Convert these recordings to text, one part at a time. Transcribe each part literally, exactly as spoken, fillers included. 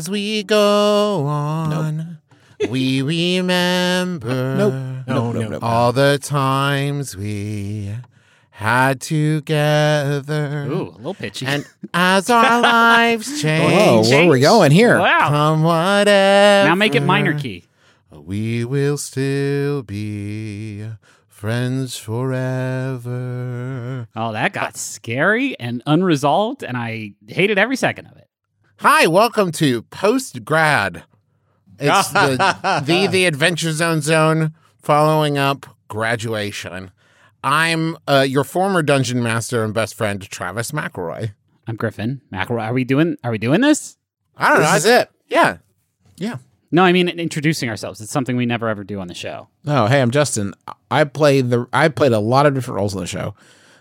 as we go on, nope. we remember nope. No, no, no, all the times we had together. Ooh, a little pitchy. And as our lives change, whoa, where are we going here? Wow. Come whatever. Now make it minor key. We will still be friends forever. Oh, that got scary and unresolved, and I hated every second of it. Hi, welcome to Post Grad. It's the, the the Adventure Zone zone following up graduation. I'm uh, your former dungeon master and best friend, Travis McElroy. I'm Griffin McElroy. Are we doing? Are we doing this? I don't This know. is it. Yeah, yeah. No, I mean introducing ourselves. It's something we never ever do on the show. Oh, hey, I'm Justin. I played the. I played a lot of different roles on the show,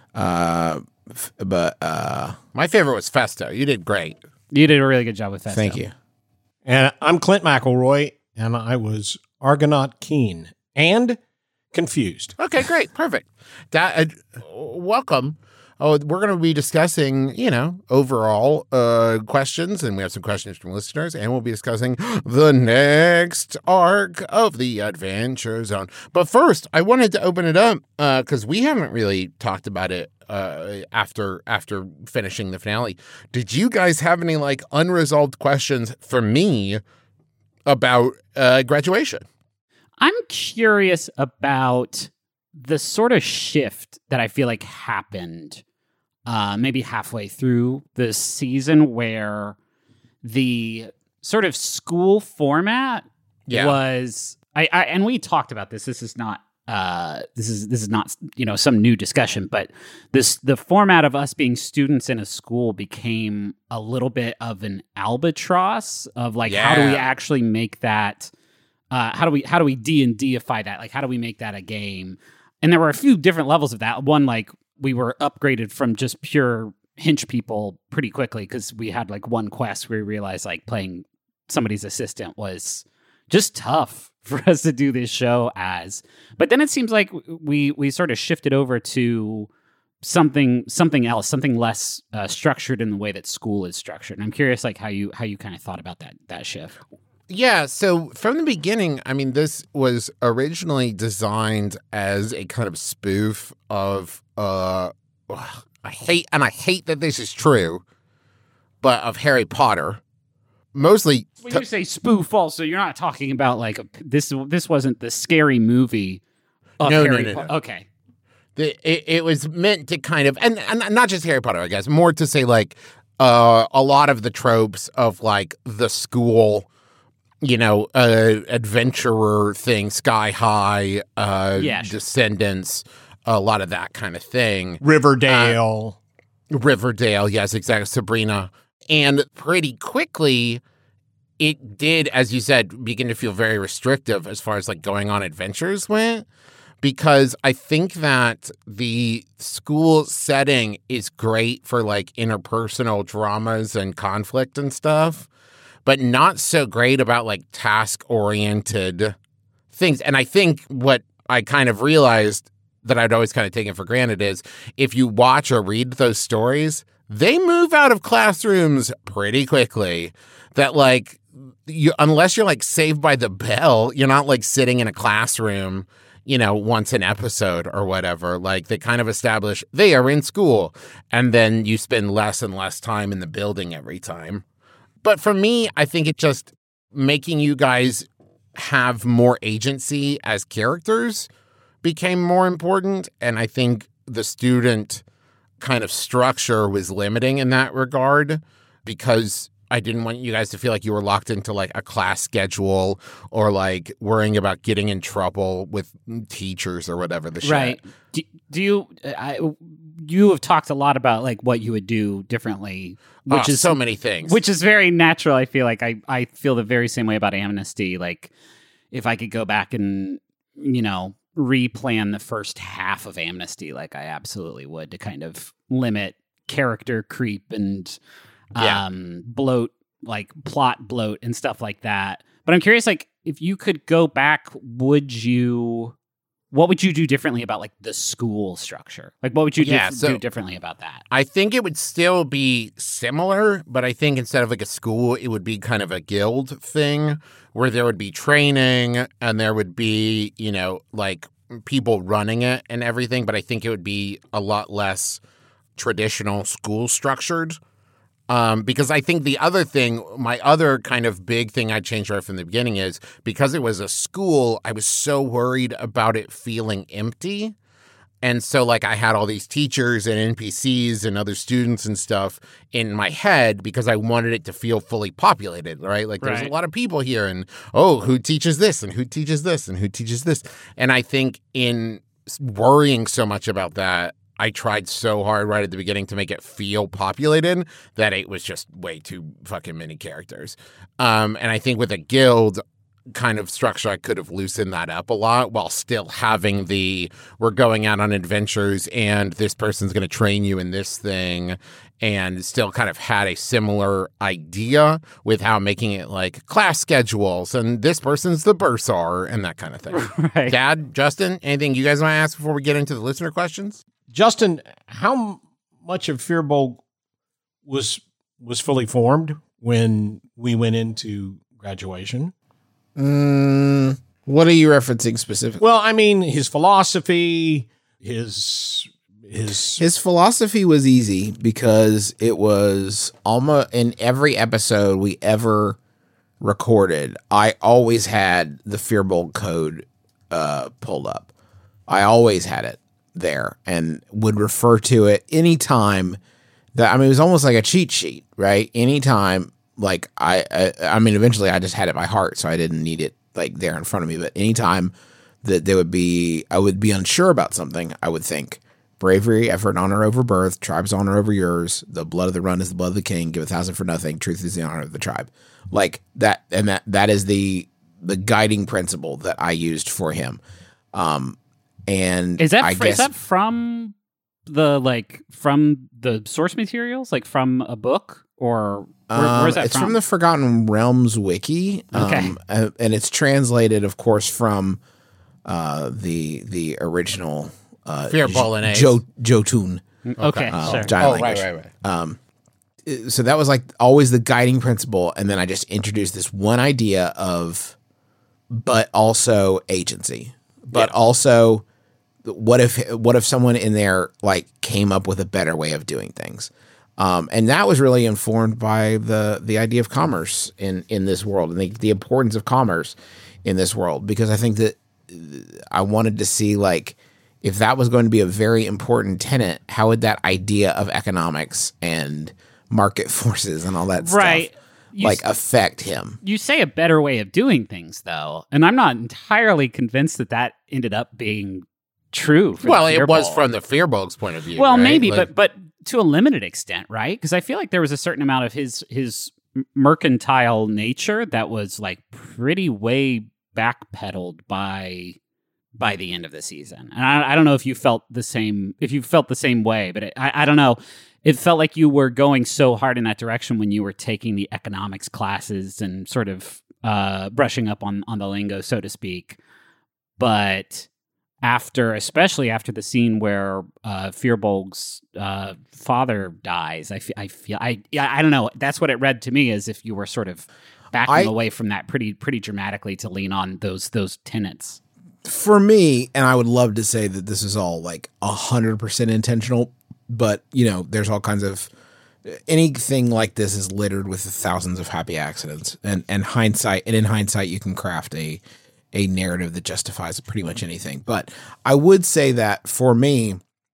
uh, f- but uh, My favorite was Festo. You did great. You did a really good job with that. thank you. And I'm Clint McElroy, and I was Argonaut Keen and confused. Okay, great, perfect. That, uh, welcome. Oh, we're going to be discussing, you know, overall uh, questions, and we have some questions from listeners, and we'll be discussing the next arc of the Adventure Zone. But first, I wanted to open it up because uh, we haven't really talked about it uh, after after finishing the finale. Did you guys have any like unresolved questions for me about uh, graduation? I'm curious about the sort of shift that I feel like happened uh, maybe halfway through the season where the sort of school format Yeah. was I, I and we talked about this. This is not uh, this is this is not you know some new discussion, but this the format of us being students in a school became a little bit of an albatross of like how do we Yeah. actually make that uh, how do we how do we D and D-ify that? Like how do we make that a game? And there were a few different levels of that. One, like we were upgraded from just pure hinge people pretty quickly because we had like one quest where we realized like playing somebody's assistant was just tough for us to do this show as. But then it seems like we we sort of shifted over to something something else, something less uh, structured in the way that school is structured. And I'm curious like how you how you kind of thought about that that shift. Yeah, so from the beginning, I mean, this was originally designed as a kind of spoof of, uh, I hate, and I hate that this is true, but of Harry Potter. Mostly, When you say spoof, also you're not talking about like a, this. This wasn't the scary movie. Of No, no, Harry no, Po- no. Okay. the, it, it was meant to kind of, and, and not just Harry Potter, I guess, more to say like uh, a lot of the tropes of like the school, you know, uh, adventurer thing, Sky High, uh, Yeah, sure. Descendants, a lot of that kind of thing. Riverdale. Riverdale, yes, exactly. Sabrina. And pretty quickly, it did, as you said, begin to feel very restrictive as far as like going on adventures went. Because I think that the school setting is great for like interpersonal dramas and conflict and stuff, but not so great about like task-oriented things. And I think what I kind of realized that I'd always kind of taken for granted is if you watch or read those stories, they move out of classrooms pretty quickly. That like, you, unless you're like Saved by the Bell, you're not like sitting in a classroom, you know, once an episode or whatever. Like they kind of establish they are in school, and then you spend less and less time in the building every time. But for me, I think it just making you guys have more agency as characters became more important. And I think the student kind of structure was limiting in that regard because I didn't want you guys to feel like you were locked into like a class schedule or like worrying about getting in trouble with teachers or whatever the shit. Right. Do, do you I, you have talked a lot about like what you would do differently, which Oh, is so many things. which is very natural. I feel like I, I feel the very same way about Amnesty. Like if I could go back and, you know, replan the first half of Amnesty, like I absolutely would to kind of limit character creep and Yeah. um, bloat, like plot bloat and stuff like that. But I'm curious, like if you could go back, would you what would you do differently about like the school structure? Like, what would you Yeah, dif- so- do differently about that? I think it would still be similar, but I think instead of like a school, it would be kind of a guild thing where there would be training and there would be, you know, like people running it and everything. But I think it would be a lot less traditional school structured. Um, because I think the other thing, my other kind of big thing I changed right from the beginning is because it was a school, I was so worried about it feeling empty. And so, like, I had all these teachers and N P Cs and other students and stuff in my head because I wanted it to feel fully populated, right? Like, there's Right. a lot of people here, and, oh, who teaches this and who teaches this and who teaches this? And I think in worrying so much about that, I tried so hard right at the beginning to make it feel populated that it was just way too fucking many characters. Um, and I think with a guild kind of structure, I could have loosened that up a lot while still having the we're going out on adventures and this person's going to train you in this thing, and still kind of had a similar idea without making it like class schedules and this person's the bursar and that kind of thing. Right. Dad, Justin, anything you guys want to ask before we get into the listener questions? Justin, how much of Fearbolg was was fully formed when we went into graduation? Mm, what are you referencing specifically? Well, I mean, his philosophy, his his His philosophy was easy because it was almost in every episode we ever recorded. I always had the Fearbolg code uh, pulled up. I always had it there and would refer to it anytime that, I mean, it was almost like a cheat sheet, right? Anytime, like I, I, I mean, eventually I just had it by heart, so I didn't need it like there in front of me. But anytime that there would be, I would be unsure about something, I would think bravery, effort, and honor over birth, tribe's honor over yours. The blood of the run is the blood of the king. Give a thousand for nothing. Truth is the honor of the tribe. Like that, and that that is the the guiding principle that I used for him. Um, and Is that I fr- guess is that from the like from the source materials, like from a book, or where, Um, where's that it's from? from? the Forgotten Realms wiki, Okay. um, uh, and it's translated, of course, from uh, the the original uh, Fear Bolognese. Jo- Jotun okay, uh, sure. giant Oh, language. right, right, right. Um, uh, so that was like always the guiding principle, and then I just introduced this one idea of, but also agency, but also what if what if someone in there like came up with a better way of doing things. Um, and that was really informed by the the idea of commerce in, in this world and the, the importance of commerce in this world, because I think that I wanted to see, like, if that was going to be a very important tenet, how would that idea of economics and market forces and all that Right. stuff You like s- affect him? You say a better way of doing things, though, and I'm not entirely convinced that that ended up being true. For Well, the it was Fearbolg. from the Fearbolg's point of view. Well, right? maybe, Like- but but to a limited extent, right? Because I feel like there was a certain amount of his his mercantile nature that was like pretty way backpedaled by by the end of the season. And I, I don't know if you felt the same if you felt the same way, but it, I, I don't know. It felt like you were going so hard in that direction when you were taking the economics classes and sort of uh, brushing up on on the lingo, so to speak. But after, especially after the scene where uh, Fearbolg's uh, father dies, I, f- I feel I yeah I don't know. That's what it read to me, as if you were sort of backing I- away from that pretty pretty dramatically to lean on those those tenets. For me, and I would love to say that this is all like a hundred percent intentional, but you know, there's all kinds of anything like this is littered with thousands of happy accidents, and and hindsight, and in hindsight, you can craft a a narrative that justifies pretty much anything. But I would say that for me,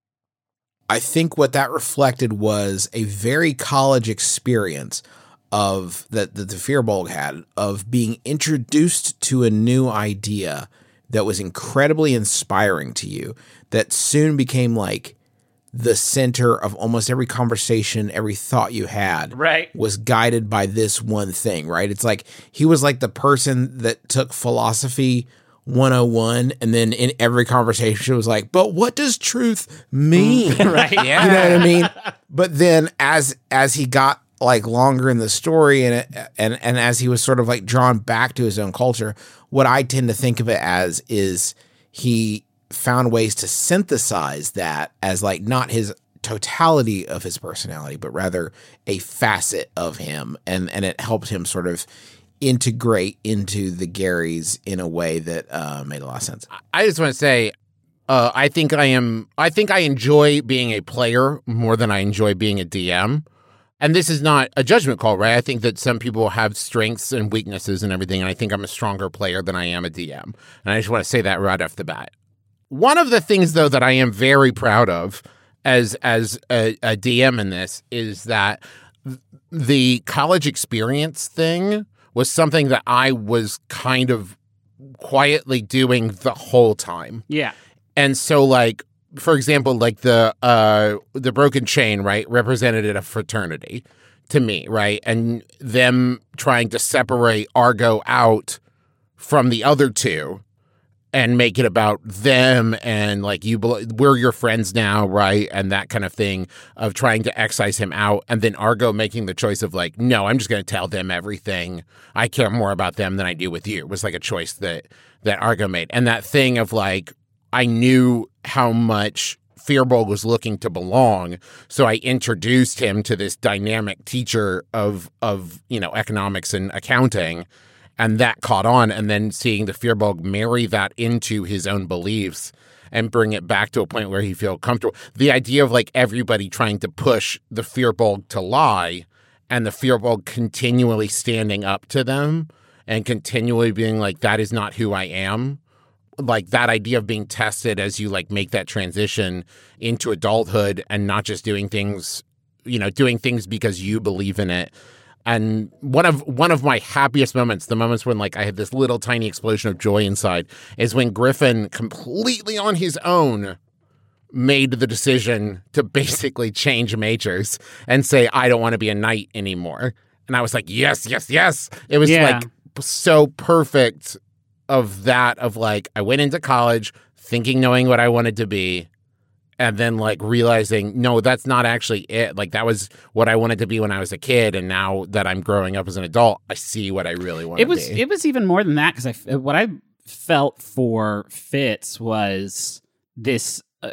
I think what that reflected was a very college experience of that that the Fearbolg had of being introduced to a new idea that was incredibly inspiring to you, that soon became like the center of almost every conversation, every thought you had, Right. was guided by this one thing, right? It's like he was like the person that took philosophy one oh one and then in every conversation was like, but what does truth mean? Right. yeah. You know what I mean? But then as as he got like longer in the story and it, and and as he was sort of like drawn back to his own culture, what I tend to think of it as is he found ways to synthesize that as like not his totality of his personality, but rather a facet of him. And, and it helped him sort of integrate into the Garys in a way that uh, made a lot of sense. I just want to say, uh, I think I am, I think I enjoy being a player more than I enjoy being a D M. And this is not a judgment call, right? I think that some people have strengths and weaknesses and everything, and I think I'm a stronger player than I am a D M. And I just want to say that right off the bat. One of the things, though, that I am very proud of as as a, a D M in this is that the college experience thing was something that I was kind of quietly doing the whole time. Yeah. And so, like, for example, like the uh, the Broken Chain, right, represented a fraternity to me, right? And them trying to separate Argo out from the other two and make it about them and like you, we're your friends now, right? And that kind of thing of trying to excise him out. And then Argo making the choice of like, no, I'm just going to tell them everything. I care more about them than I do with you. It was like a choice that, that Argo made. And that thing of like, I knew how much Firbolg was looking to belong, so I introduced him to this dynamic teacher of, of you know, economics and accounting. And that caught on, and then seeing the Firbolg marry that into his own beliefs and bring it back to a point where he feels comfortable. The idea of like everybody trying to push the Firbolg to lie and the Firbolg continually standing up to them and continually being like, that is not who I am. Like that idea of being tested as you like make that transition into adulthood and not just doing things, you know, doing things because you believe in it. And one of one of my happiest moments, the moments when like I had this little tiny explosion of joy inside, is when Griffin completely on his own made the decision to basically change majors and say, I don't want to be a knight anymore. And I was like, yes, yes, yes. It was Yeah. like so perfect of that of like, I went into college thinking, knowing what I wanted to be. And then like realizing, no, that's not actually it. Like that was what I wanted to be when I was a kid. And now that I'm growing up as an adult, I see what I really want It to was be. it was even more than that because I f- what I felt for Fitz was this uh,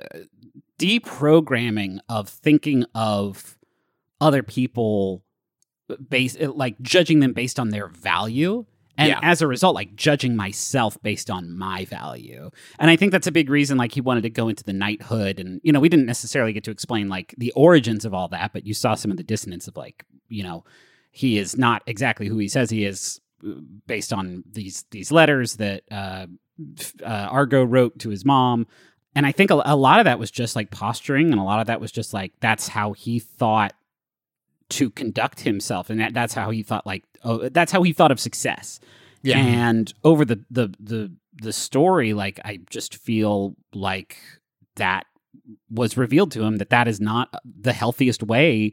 deprogramming of thinking of other people based like judging them based on their value. And Yeah. as a result, like judging myself based on my value. And I think that's a big reason, like he wanted to go into the knighthood. And, you know, we didn't necessarily get to explain like the origins of all that, but you saw some of the dissonance of like, you know, he is not exactly who he says he is based on these, these letters that uh, uh, Argo wrote to his mom. And I think a, a lot of that was just like posturing. And a lot of that was just like, that's how he thought to conduct himself. And that, that's how he thought like, oh, that's how he thought of success. Yeah. And over the, the the the story, like I just feel like that was revealed to him that that is not the healthiest way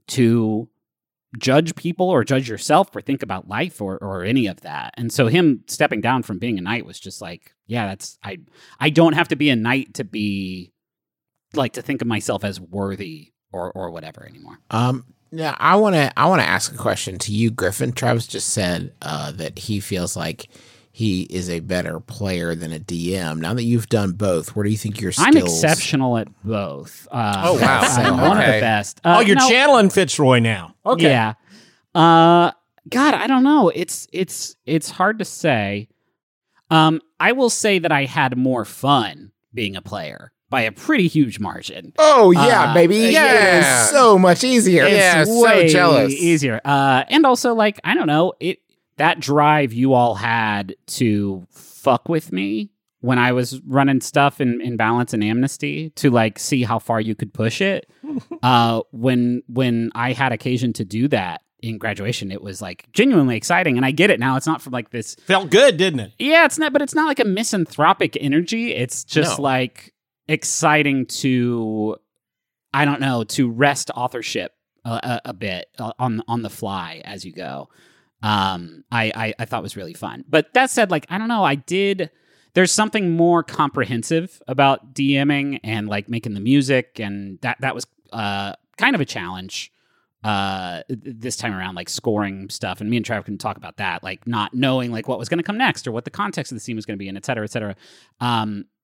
to judge people or judge yourself or think about life or or any of that. And so him stepping down from being a knight was just like, yeah, that's I I don't have to be a knight to be like to think of myself as worthy or or whatever anymore. Um, now I want to I want to ask a question to you, Griffin. Travis just said uh, that he feels like he is a better player than a D M. Now that you've done both, where do you think your skills? I'm exceptional at both. Uh, Oh, wow. I'm one of the Okay. best. oh, Uh, you're no, channeling Fitzroy now. Okay. Yeah. Uh, God, I don't know. It's it's it's hard to say. Um, I will say that I had more fun being a player by a pretty huge margin. Oh yeah, Uh, baby! yeah. It is so much easier. Yeah. It's so way jealous. easier. Uh, and also like I don't know it that drive you all had to fuck with me when I was running stuff in, in Balance and Amnesty to like see how far you could push it. uh, when when I had occasion to do that in graduation, it was like genuinely exciting. And I get it now. It's not from like this. Felt good, didn't it? Yeah, it's not. But it's not like a misanthropic energy. It's just No. like exciting to, I don't know, to rest authorship a, a, a bit uh, on on the fly as you go. Um, I, I I thought was really fun. But that said, like I don't know, I did. There's something more comprehensive about DMing and like making the music, and that that was uh kind of a challenge uh th- this time around, like scoring stuff. And me and Trav can talk about that, like not knowing like what was going to come next or what the context of the scene was going to be, and et cetera, et cetera. Um,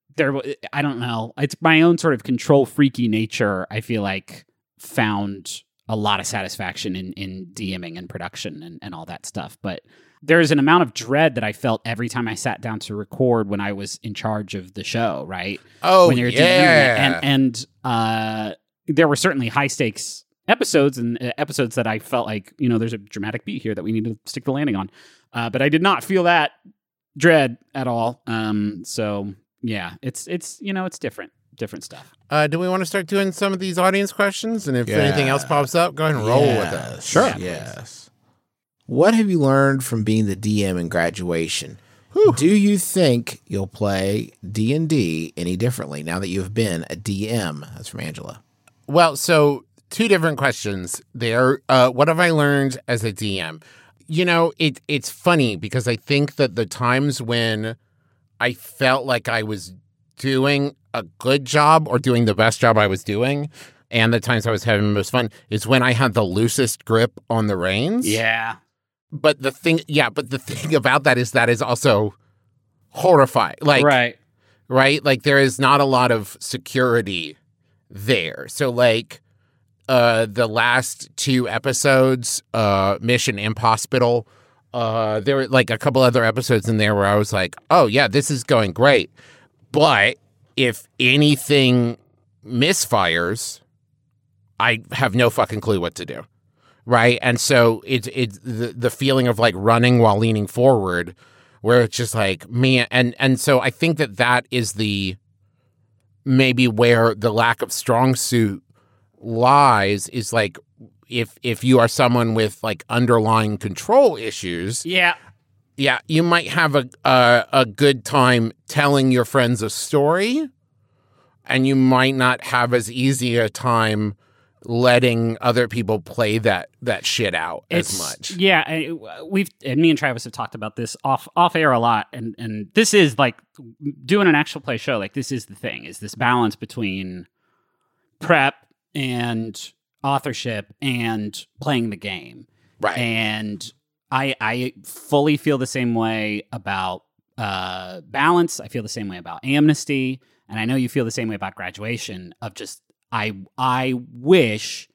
there, I don't know. It's my own sort of control freaky nature. I feel like found a lot of satisfaction in, in DMing and production and, and all that stuff. But there's an amount of dread that I felt every time I sat down to record when I was in charge of the show, right? Oh, when you're yeah. And, and uh, there were certainly high stakes episodes and uh, episodes that I felt like, you know, there's a dramatic beat here that we need to stick the landing on. Uh, but I did not feel that dread at all. Um, so yeah, it's, it's, you know, it's different, different stuff. Uh, do we want to start doing some of these audience questions? And if Yeah. anything else pops up, go ahead and roll with it. Sure. Yeah, Yes. What have you learned from being the D M in graduation? Do you think you'll play D and D any differently now that you've been a D M? That's from Angela. Well, so two different questions there. Uh, what have I learned as a D M? You know, it it's funny because I think that the times when I felt like I was doing a good job or doing the best job I was doing, and the times I was having the most fun, is when I had the loosest grip on the reins. Yeah. But the thing, yeah, but the thing about that is that is also horrifying. Like, right. right? Like, there is not a lot of security there. So, like, uh, the last two episodes, uh, Mission Impossible, uh, there were like a couple other episodes in there where I was like, oh, yeah, this is going great. But if anything misfires, I have no fucking clue what to do. Right. And so it's it's the, the feeling of like running while leaning forward, where it's just like, man. And, and so I think that that is the maybe where the lack of strong suit lies, is like if if you are someone with like underlying control issues. Yeah. Yeah. You might have a, a, a good time telling your friends a story, and you might not have as easy a time letting other people play that that shit out It's, as much. Yeah, I- we've and me and Travis have talked about this off off air a lot, and and this is like doing an actual play show. Like, this is the thing: is this balance between prep and authorship and playing the game. Right. And I I fully feel the same way about uh, balance. I feel the same way about amnesty, and I know you feel the same way about graduation. Of just I I wish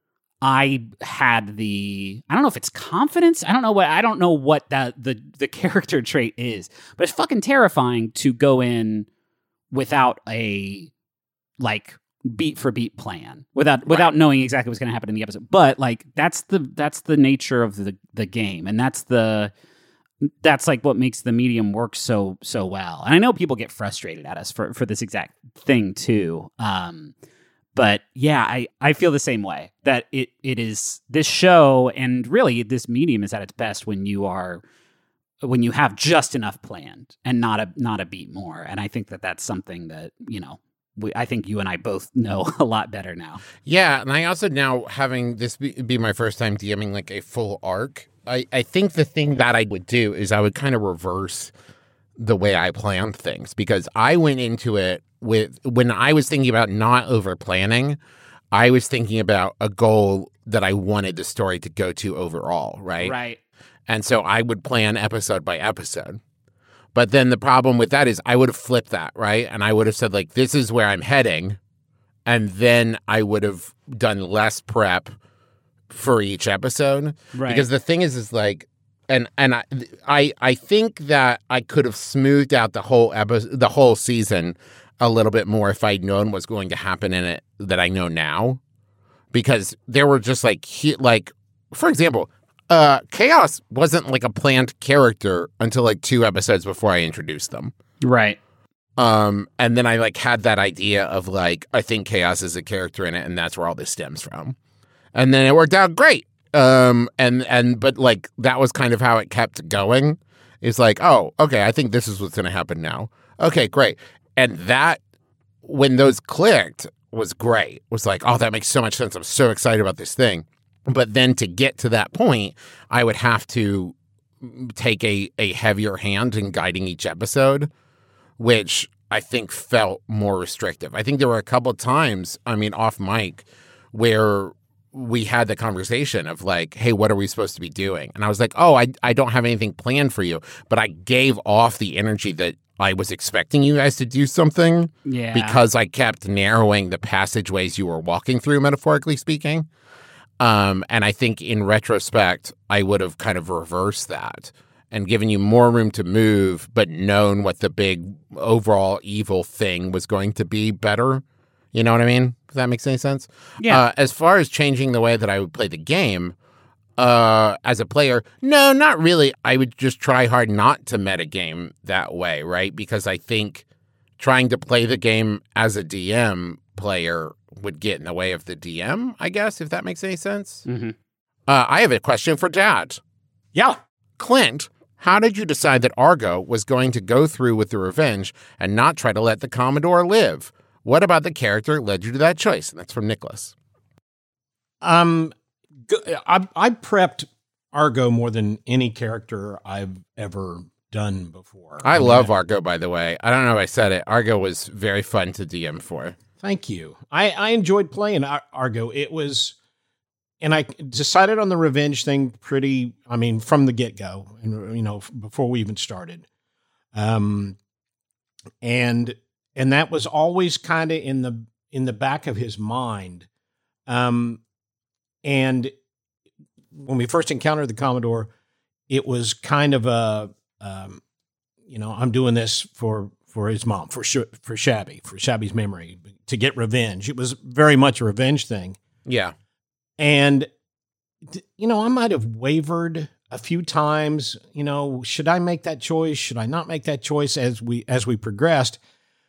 I had the I don't know if it's confidence. I don't know what I don't know what that the the character trait is, but it's fucking terrifying to go in without a like beat for beat plan, without without knowing exactly what's going to happen in the episode. But like that's the that's the nature of the the game, and that's the that's like what makes the medium work so so well. And I know people get frustrated at us for for this exact thing too. Um, But yeah, I, I feel the same way, that it it is this show, and really this medium is at its best when you are when you have just enough planned and not a not a beat more. And I think that that's something that, you know, we, I think you and I both know a lot better now. Yeah, and I also now, having this be, be my first time DMing like a full arc, I, I think the thing that I would do is I would kind of reverse the way I planned things, because I went into it with, when I was thinking about not over planning, I was thinking about a goal that I wanted the story to go to overall, right? Right. And so I would plan episode by episode. But then the problem with that is I would have flipped that, right? And I would have said, like, this is where I'm heading. And then I would have done less prep for each episode. Right. Because the thing is, is like, and and I I, I think that I could have smoothed out the whole episode, the whole season a little bit more if I'd known what's going to happen in it that I know now. Because there were just like, he, like, for example, uh, Chaos wasn't like a planned character until like two episodes before I introduced them. Right. Um, and then I like had that idea of like, I think Chaos is a character in it, and that's where all this stems from. And then it worked out great. Um, and, and, but like, that was kind of how it kept going. It's like, oh, okay, I think this is what's going to happen now. Okay, great. And that, when those clicked, was great. It was like, oh, that makes so much sense. I'm so excited about this thing. But then to get to that point, I would have to take a, a heavier hand in guiding each episode, which I think felt more restrictive. I think there were a couple of times, I mean, off mic, where we had the conversation of like, hey, what are we supposed to be doing? And I was like, oh, I, I don't have anything planned for you. But I gave off the energy that I was expecting you guys to do something. Yeah. Because I kept narrowing the passageways you were walking through, metaphorically speaking. Um, and I think in retrospect, I would have kind of reversed that and given you more room to move, but known what the big overall evil thing was going to be better. You know what I mean? If that makes any sense? Yeah. Uh, as far as changing the way that I would play the game, uh, as a player, no, not really. I would just try hard not to metagame that way, right? Because I think trying to play the game as a D M player would get in the way of the D M, I guess, if that makes any sense. Mm-hmm. Uh, I have a question for Dad. Yeah. Clint, how did you decide that Argo was going to go through with the revenge and not try to let the Commodore live? What about the character led you to that choice? And that's from Nicholas. Um, I, I prepped Argo more than any character I've ever done before. I, I mean, love I- Argo, by the way. I don't know if I said it. Argo was very fun to D M for. Thank you. I, I enjoyed playing Ar- Argo. It was, and I decided on the revenge thing pretty, I mean, from the get-go, and you know, before we even started. Um, and and that was always kind of in the in the back of his mind. Um, and when we first encountered the Commodore, it was kind of a, um, you know, I'm doing this for for his mom, for Sh- for Shabby, for Shabby's memory, to get revenge. It was very much a revenge thing. Yeah. And, you know, I might have wavered a few times. You know, should I make that choice? Should I not make that choice as we as we progressed?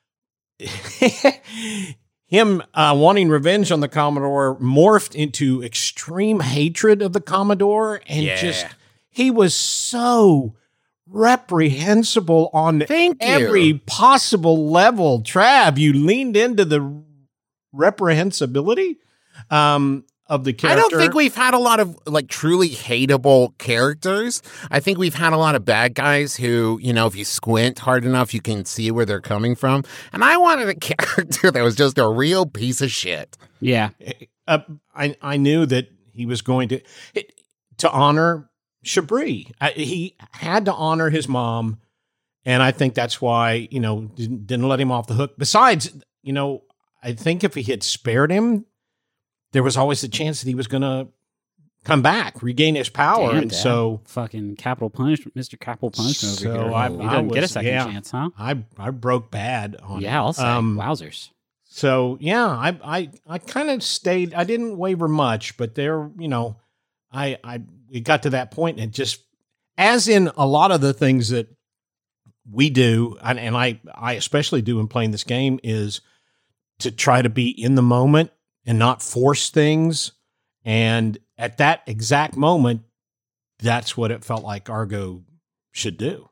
Him uh, wanting revenge on the Commodore morphed into extreme hatred of the Commodore, and Yeah. just he was so reprehensible on Thank you. every possible level. Trav, you leaned into the reprehensibility um, of the I character. don't think we've had a lot of like truly hateable characters. I think we've had a lot of bad guys who, you know, if you squint hard enough, you can see where they're coming from. And I wanted a character that was just a real piece of shit. Yeah. Uh, I I knew that he was going to it, to honor Chabris. I, he had to honor his mom, and I think that's why, you know, didn't, didn't let him off the hook. Besides, you know, I think if he had spared him, there was always the chance that he was going to come back, regain his power, Damn, and Dad. so Fucking capital punishment, Mister Capital Punishment So over here. I- he I doesn't get a was- second yeah. chance, huh? I I broke bad on Yeah, him. I'll say. Um, Wowzers. So yeah, I I I kind of stayed. I didn't waver much, but there, you know, I I we got to that point, and it just, as in a lot of the things that we do, and, and I I especially do in playing this game, is to try to be in the moment and not force things. And at that exact moment, that's what it felt like Argo should do.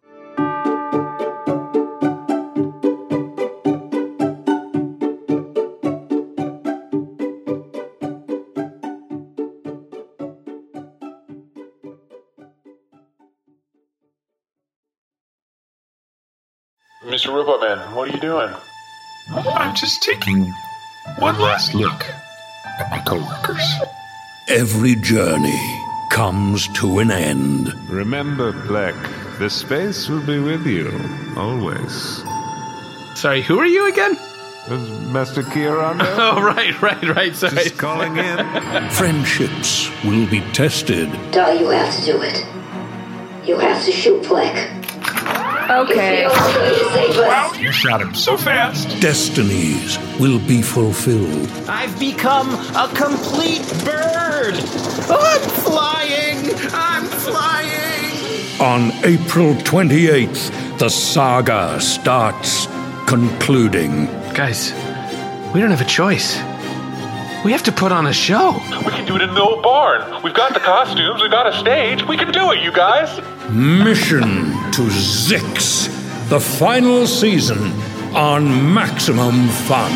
Mister Robot Man, what are you doing? I'm just taking one last look at my coworkers. Every journey comes to an end. Remember, Black, the space will be with you, always. Sorry, who are you again? Is Master Kieran there? Oh, right, right, right. Sorry. Just calling in. Friendships will be tested. Dal, you have to do it. You have to shoot Fleck. Okay. It's the only way to save us. You shot him so fast. Destinies will be fulfilled. I've become a complete bird. I'm flying. I'm flying. On April twenty-eighth, the saga starts concluding. Guys, we don't have a choice. We have to put on a show. We can do it in the old barn. We've got the costumes, we've got a stage. We can do it, you guys. Mission to Zix, the final season on Maximum Fun.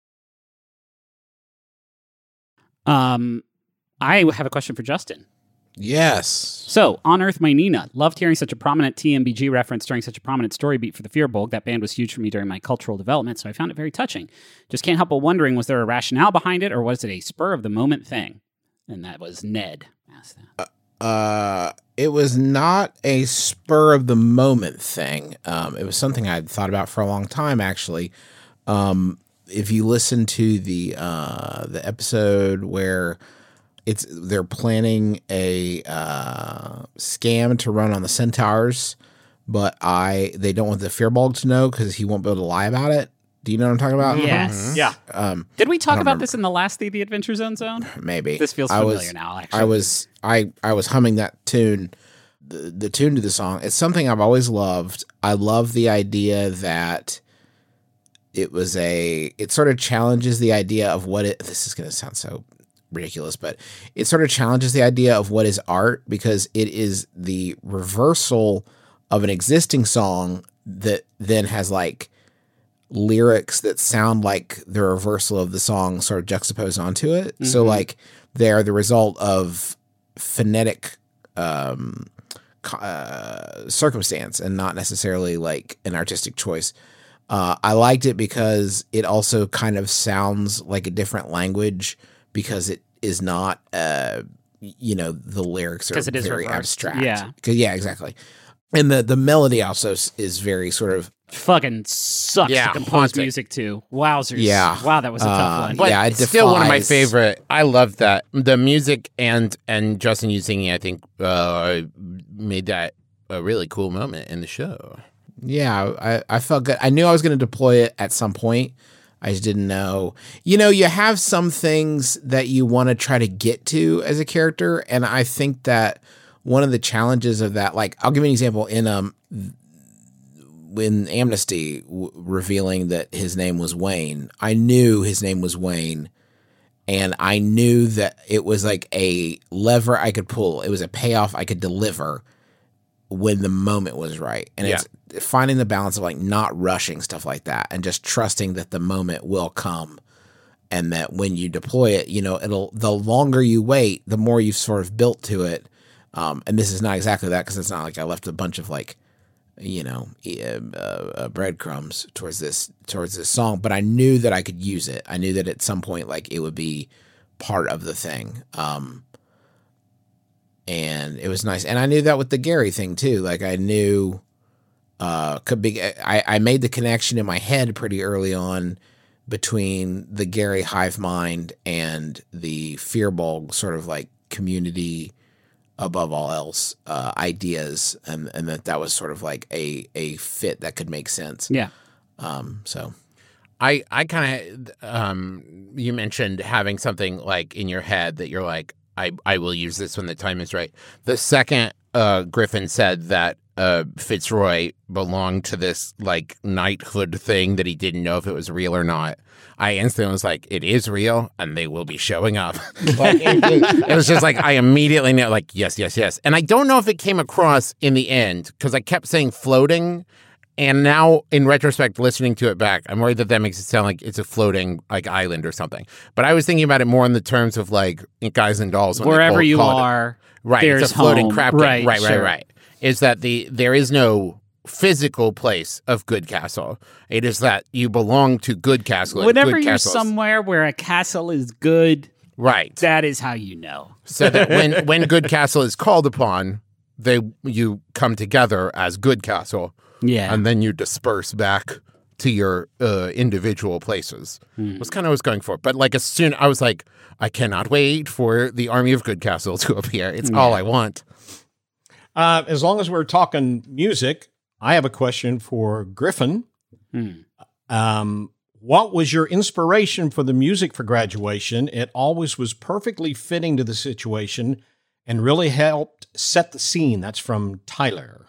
Um, I have a question for Justin. Yes. So, On Earth, My Nina. Loved hearing such a prominent T M B G reference during such a prominent story beat for the Fearbolg. That band was huge for me during my cultural development, so I found it very touching. Just can't help but wondering, was there a rationale behind it, or was it a spur-of-the-moment thing? And that was Ned asked that. Uh, uh, it was not a spur-of-the-moment thing. Um, it was something I had thought about for a long time, actually. Um, if you listen to the uh, the episode where... It's they're planning a uh, scam to run on the Centaurs, but I they don't want the Fearbolg to know because he won't be able to lie about it. Do you know what I'm talking about? Yes. Mm-hmm. Yeah. Um, Did we talk about remember. this in the last The, the Adventure Zone zone? Maybe. This feels I familiar was, now, actually. I was I I was humming that tune, the, the tune to the song. It's something I've always loved. I love the idea that it was a. It sort of challenges the idea of what it. This is going to sound so ridiculous, but it sort of challenges the idea of what is art, because it is the reversal of an existing song that then has like lyrics that sound like the reversal of the song sort of juxtaposed onto it. Mm-hmm. So like they're the result of phonetic um, uh, circumstance and not necessarily like an artistic choice. Uh, I liked it because it also kind of sounds like a different language, because it is not, uh, you know, the lyrics are it is very reversed. abstract. Yeah. Yeah, exactly. And the, the melody also is very sort of... Fucking sucks Yeah, to compose haunting. music to. Wowzers. Yeah. Wow, that was a tough Uh, one. But yeah, it it's still one of my defies- favorite. I love that. The music and and Justin you singing, I think, uh, made that a really cool moment in the show. Yeah, I, I felt good. I knew I was going to deploy it at some point. I just didn't know. You know, you have some things that you want to try to get to as a character, and I think that one of the challenges of that, like, I'll give you an example. In um, in Amnesty, w- revealing that his name was Wayne, I knew his name was Wayne, and I knew that it was like a lever I could pull. It was a payoff I could deliver when the moment was right. And Yeah. it's finding the balance of like not rushing stuff like that and just trusting that the moment will come, and that when you deploy it, you know, it'll, the longer you wait, the more you've sort of built to it. Um, and this is not exactly that, because it's not like I left a bunch of like, you know, uh, uh, breadcrumbs towards this, towards this song, but I knew that I could use it. I knew that at some point, like, it would be part of the thing. Um, And it was nice. And I knew that with the Gary thing too. Like I knew, uh, could be, I, I made the connection in my head pretty early on between the Gary hive mind and the Fearbolg sort of like community above all else, uh, ideas. And, and that that was sort of like a, a fit that could make sense. Yeah. Um, so. I, I kind of, um, you mentioned having something like in your head that you're like, I, I will use this when the time is right. The second uh, Griffin said that uh, Fitzroy belonged to this like knighthood thing that he didn't know if it was real or not, I instantly was like, it is real and they will be showing up. Like, it, it was just like, I immediately knew, like, yes, yes, yes. And I don't know if it came across in the end because I kept saying floating. And now, in retrospect, listening to it back, I'm worried that that makes it sound like it's a floating like island or something. But I was thinking about it more in the terms of like Guys and Dolls. When Wherever call, you call are, it, right? there's It's a floating home. crap game. Right, right, right, sure. right. Is that the there is no physical place of Good Castle? It is that you belong to Good Castle. and Whenever Good you're Castle is- somewhere where a castle is good, right? That is how you know. So that when when Good Castle is called upon, they you come together as Good Castle. Yeah. And then you disperse back to your uh, individual places. Hmm. Was kind of what I was going for. But like as soon, I was like, I cannot wait for the army of Good Castle to appear. It's Yeah. all I want. Uh, as long as we're talking music, I have a question for Griffin. Hmm. Um, what was your inspiration for the music for Graduation? It always was perfectly fitting to the situation and really helped set the scene. That's from Tyler.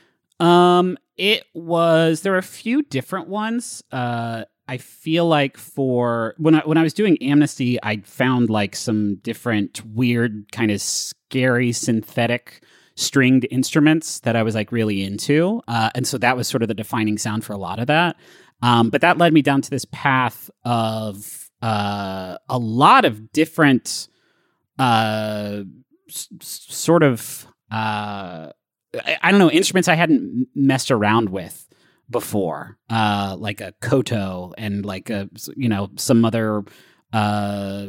Um, it was, there were a few different ones. Uh, I feel like for, when I, when I was doing Amnesty, I found like some different weird kind of scary synthetic stringed instruments that I was like really into. Uh, and so that was sort of the defining sound for a lot of that. Um, but that led me down to this path of, uh, a lot of different, uh, s- sort of uh, I, I don't know, instruments I hadn't messed around with before, uh, like a koto and like a, you know, some other uh,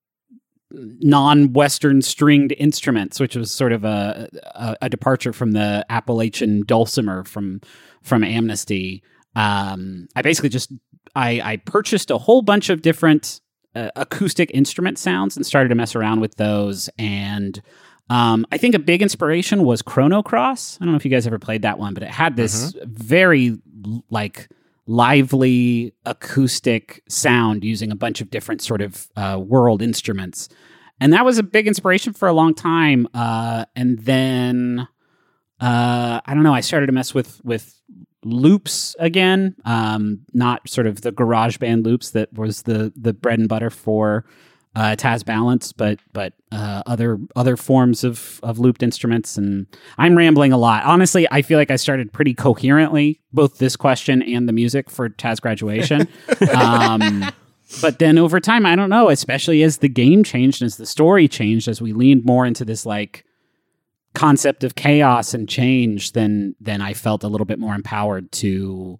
non-Western stringed instruments, which was sort of a, a, a departure from the Appalachian dulcimer from from Amnesty. Um, I basically just I, I purchased a whole bunch of different uh, acoustic instrument sounds and started to mess around with those. And um, I think a big inspiration was Chrono Cross. I don't know if you guys ever played that one, but it had this mm-hmm. very like lively acoustic sound using a bunch of different sort of uh, world instruments. And that was a big inspiration for a long time. Uh, and then, uh, I don't know, I started to mess with, with loops again, um, not sort of the GarageBand loops that was the, the bread and butter for uh, Taz Balance, but but uh, other other forms of, of looped instruments. And I'm rambling a lot. Honestly, I feel like I started pretty coherently, both this question and the music for Taz Graduation. um, but then over time, I don't know, especially as the game changed, as the story changed, as we leaned more into this like concept of chaos and change, then then I felt a little bit more empowered to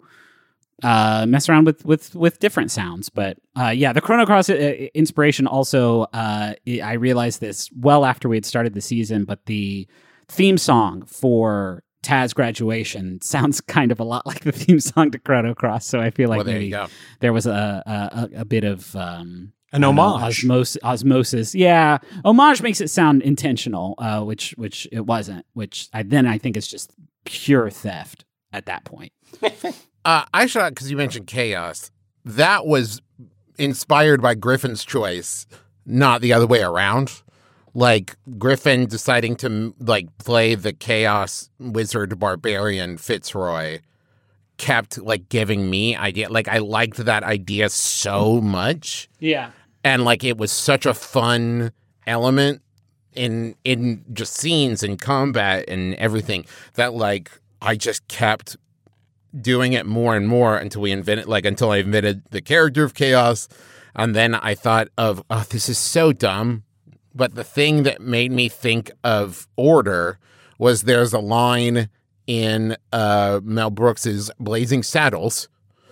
uh, mess around with with with different sounds. But uh, yeah, the Chrono Cross uh, inspiration also, uh, I realized this well after we had started the season, but the theme song for Taz Graduation sounds kind of a lot like the theme song to Chrono Cross. So I feel like well, there, maybe there was a, a, a bit of um, an homage, know, osmosis, osmosis. Yeah, homage makes it sound intentional, uh, which which it wasn't. Which I then I think is just pure theft at that point. uh, I shot because you mentioned chaos. That was inspired by Griffin's choice, not the other way around. Like Griffin deciding to like play the chaos wizard barbarian Fitzroy kept like giving me idea. Like I liked that idea so much. Yeah. And like it was such a fun element in in just scenes and combat and everything that like I just kept doing it more and more until we invented like until I invented the character of Chaos. And then I thought of, oh, this is so dumb. But the thing that made me think of Order was there's a line in uh, Mel Brooks's Blazing Saddles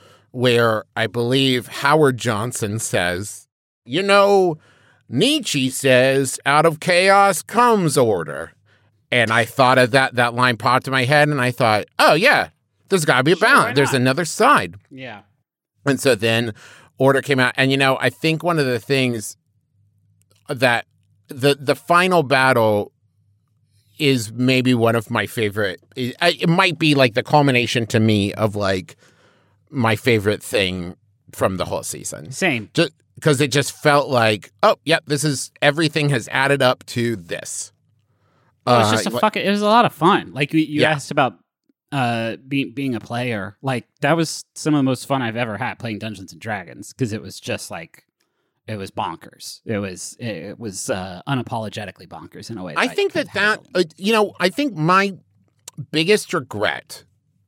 where I believe Howard Johnson says, you know, Nietzsche says, out of chaos comes order. And I thought of that, that line popped in my head, and I thought, oh, yeah, there's got to be a balance. Sure, there's another side. Yeah. And so then Order came out. And, you know, I think one of the things that the the final battle is maybe one of my favorite. It, it might be like the culmination to me of like my favorite thing from the whole season. Same. Just because it just felt like, oh, yep, this is everything has added up to this. It was just a uh, fucking. It was a lot of fun. Like you, you yeah. asked about uh, being being a player. Like that was some of the most fun I've ever had playing Dungeons and Dragons because it was just like. It was bonkers. It was it was uh, unapologetically bonkers in a way. I think that that uh, you know I think my biggest regret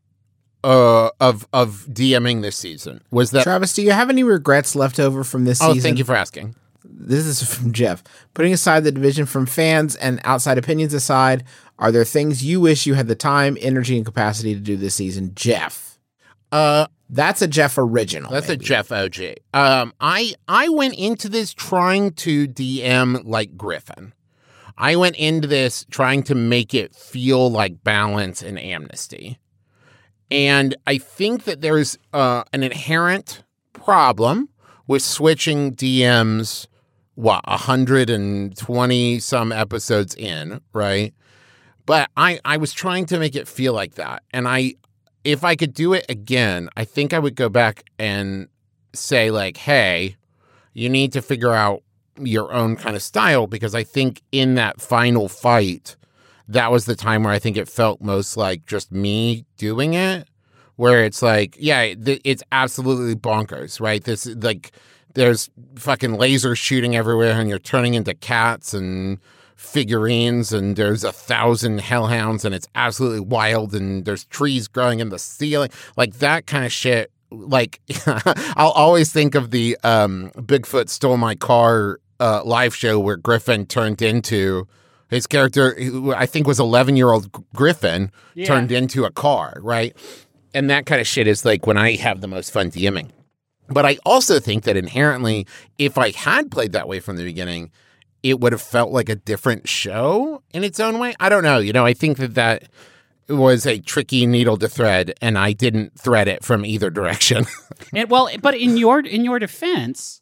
uh, of of DMing this season was that Travis, do you have any regrets left over from this oh, season? Oh, thank you for asking. This is from Jeff. Putting aside the division from fans and outside opinions aside, are there things you wish you had the time, energy, and capacity to do this season, Jeff? Uh. That's a Jeff original. That's maybe. a Jeff O G. Um, I I went into this trying to D M like Griffin. I went into this trying to make it feel like Balance and Amnesty. And I think that there's uh, an inherent problem with switching D Ms, what, one hundred twenty some episodes in, right? But I, I was trying to make it feel like that. And I... If I could do it again, I think I would go back and say, like, hey, you need to figure out your own kind of style, because I think in that final fight, that was the time where I think it felt most like just me doing it, where it's like, yeah, th- it's absolutely bonkers, right? This like, there's fucking lasers shooting everywhere and you're turning into cats and figurines, and there's a thousand hellhounds, and it's absolutely wild, and there's trees growing in the ceiling, like that kind of shit. Like I'll always think of the um, Bigfoot Stole My Car uh, live show where Griffin turned into His character, who I think was eleven-year-old Griffin, Yeah. turned into a car, right? And that kind of shit is like when I have the most fun DMing. But I also think that inherently, if I had played that way from the beginning, it would have felt like a different show in its own way. I don't know. You know, I think that that was a tricky needle to thread, and I didn't thread it from either direction. And well, but in your in your defense,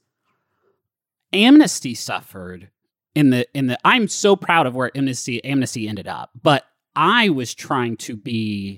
Amnesty suffered in the in the. I'm so proud of where Amnesty Amnesty ended up, but I was trying to be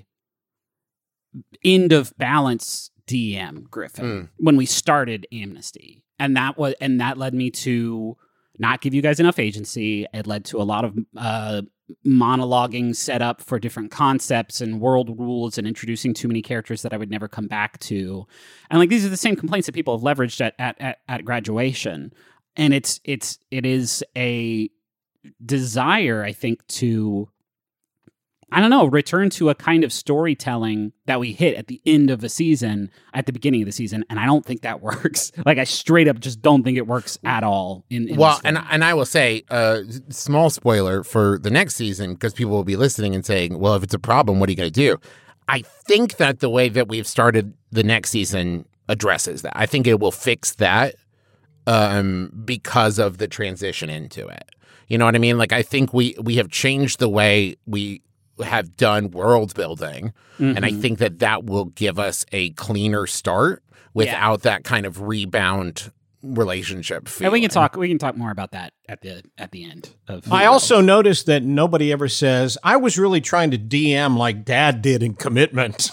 end of balance D M Griffin Mm. when we started Amnesty, and that was and that led me to not give you guys enough agency. It led to a lot of uh, monologuing set up for different concepts and world rules and introducing too many characters that I would never come back to. And like these are the same complaints that people have leveraged at at, at, at graduation. And it's it's it is a desire, I think, to I don't know, return to a kind of storytelling that we hit at the end of a season, at the beginning of the season, and I don't think that works. Like, I straight up just don't think it works at all. In, in well, and and I will say, uh, small spoiler for the next season, because people will be listening and saying, well, if it's a problem, what are you going to do? I think that the way that we've started the next season addresses that. I think it will fix that um, because of the transition into it. You know what I mean? Like, I think we we have changed the way we have done world building, mm-hmm. and I think that that will give us a cleaner start without yeah. that kind of rebound relationship feeling. And we can talk we can talk more about that at the at the end of I also noticed that nobody ever says, I was really trying to D M like Dad did in Commitment.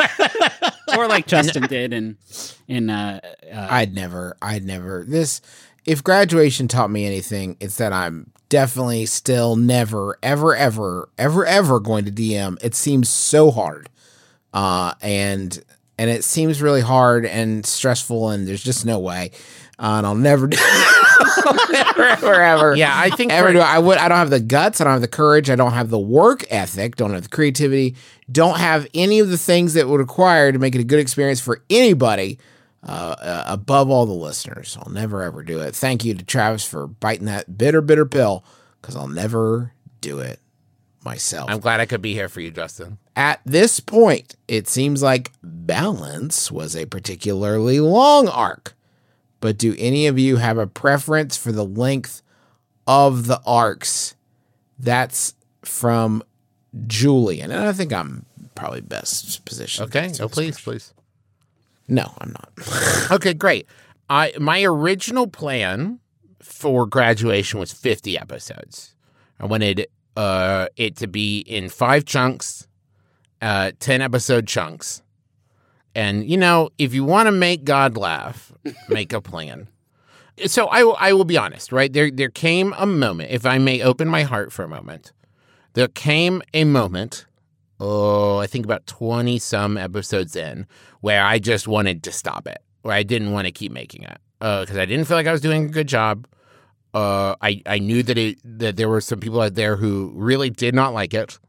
Or like Justin did in in uh, uh I'd never I'd never this if graduation taught me anything, it's that I'm definitely still never, ever, ever, ever, ever going to D M. It seems so hard. Uh, and and it seems really hard and stressful, and there's just no way. Uh, and I'll never do never, ever, ever. Yeah, I think ever for- do. I would. I don't have the guts. I don't have the courage. I don't have the work ethic. Don't have the creativity. Don't have any of the things that would require to make it a good experience for anybody. Uh, uh, above all the listeners. I'll never, ever do it. Thank you to Travis for biting that bitter, bitter pill, because I'll never do it myself. I'm glad I could be here for you, Justin. At this point, it seems like Balance was a particularly long arc. But do any of you have a preference for the length of the arcs? That's from Julian. And I think I'm probably best positioned. Okay, no, please, please. No, I'm not. Okay, great. I my original plan for graduation was fifty episodes. I wanted uh, it to be in five chunks, uh, ten episode chunks. And, you know, if you want to make God laugh, make a plan. So I, will- I will be honest, right? There, there came a moment, if I may open my heart for a moment, there came a moment, oh, I think about twenty some episodes in, where I just wanted to stop it, where I didn't want to keep making it, because uh, I didn't feel like I was doing a good job. Uh, I I knew that it that there were some people out there who really did not like it,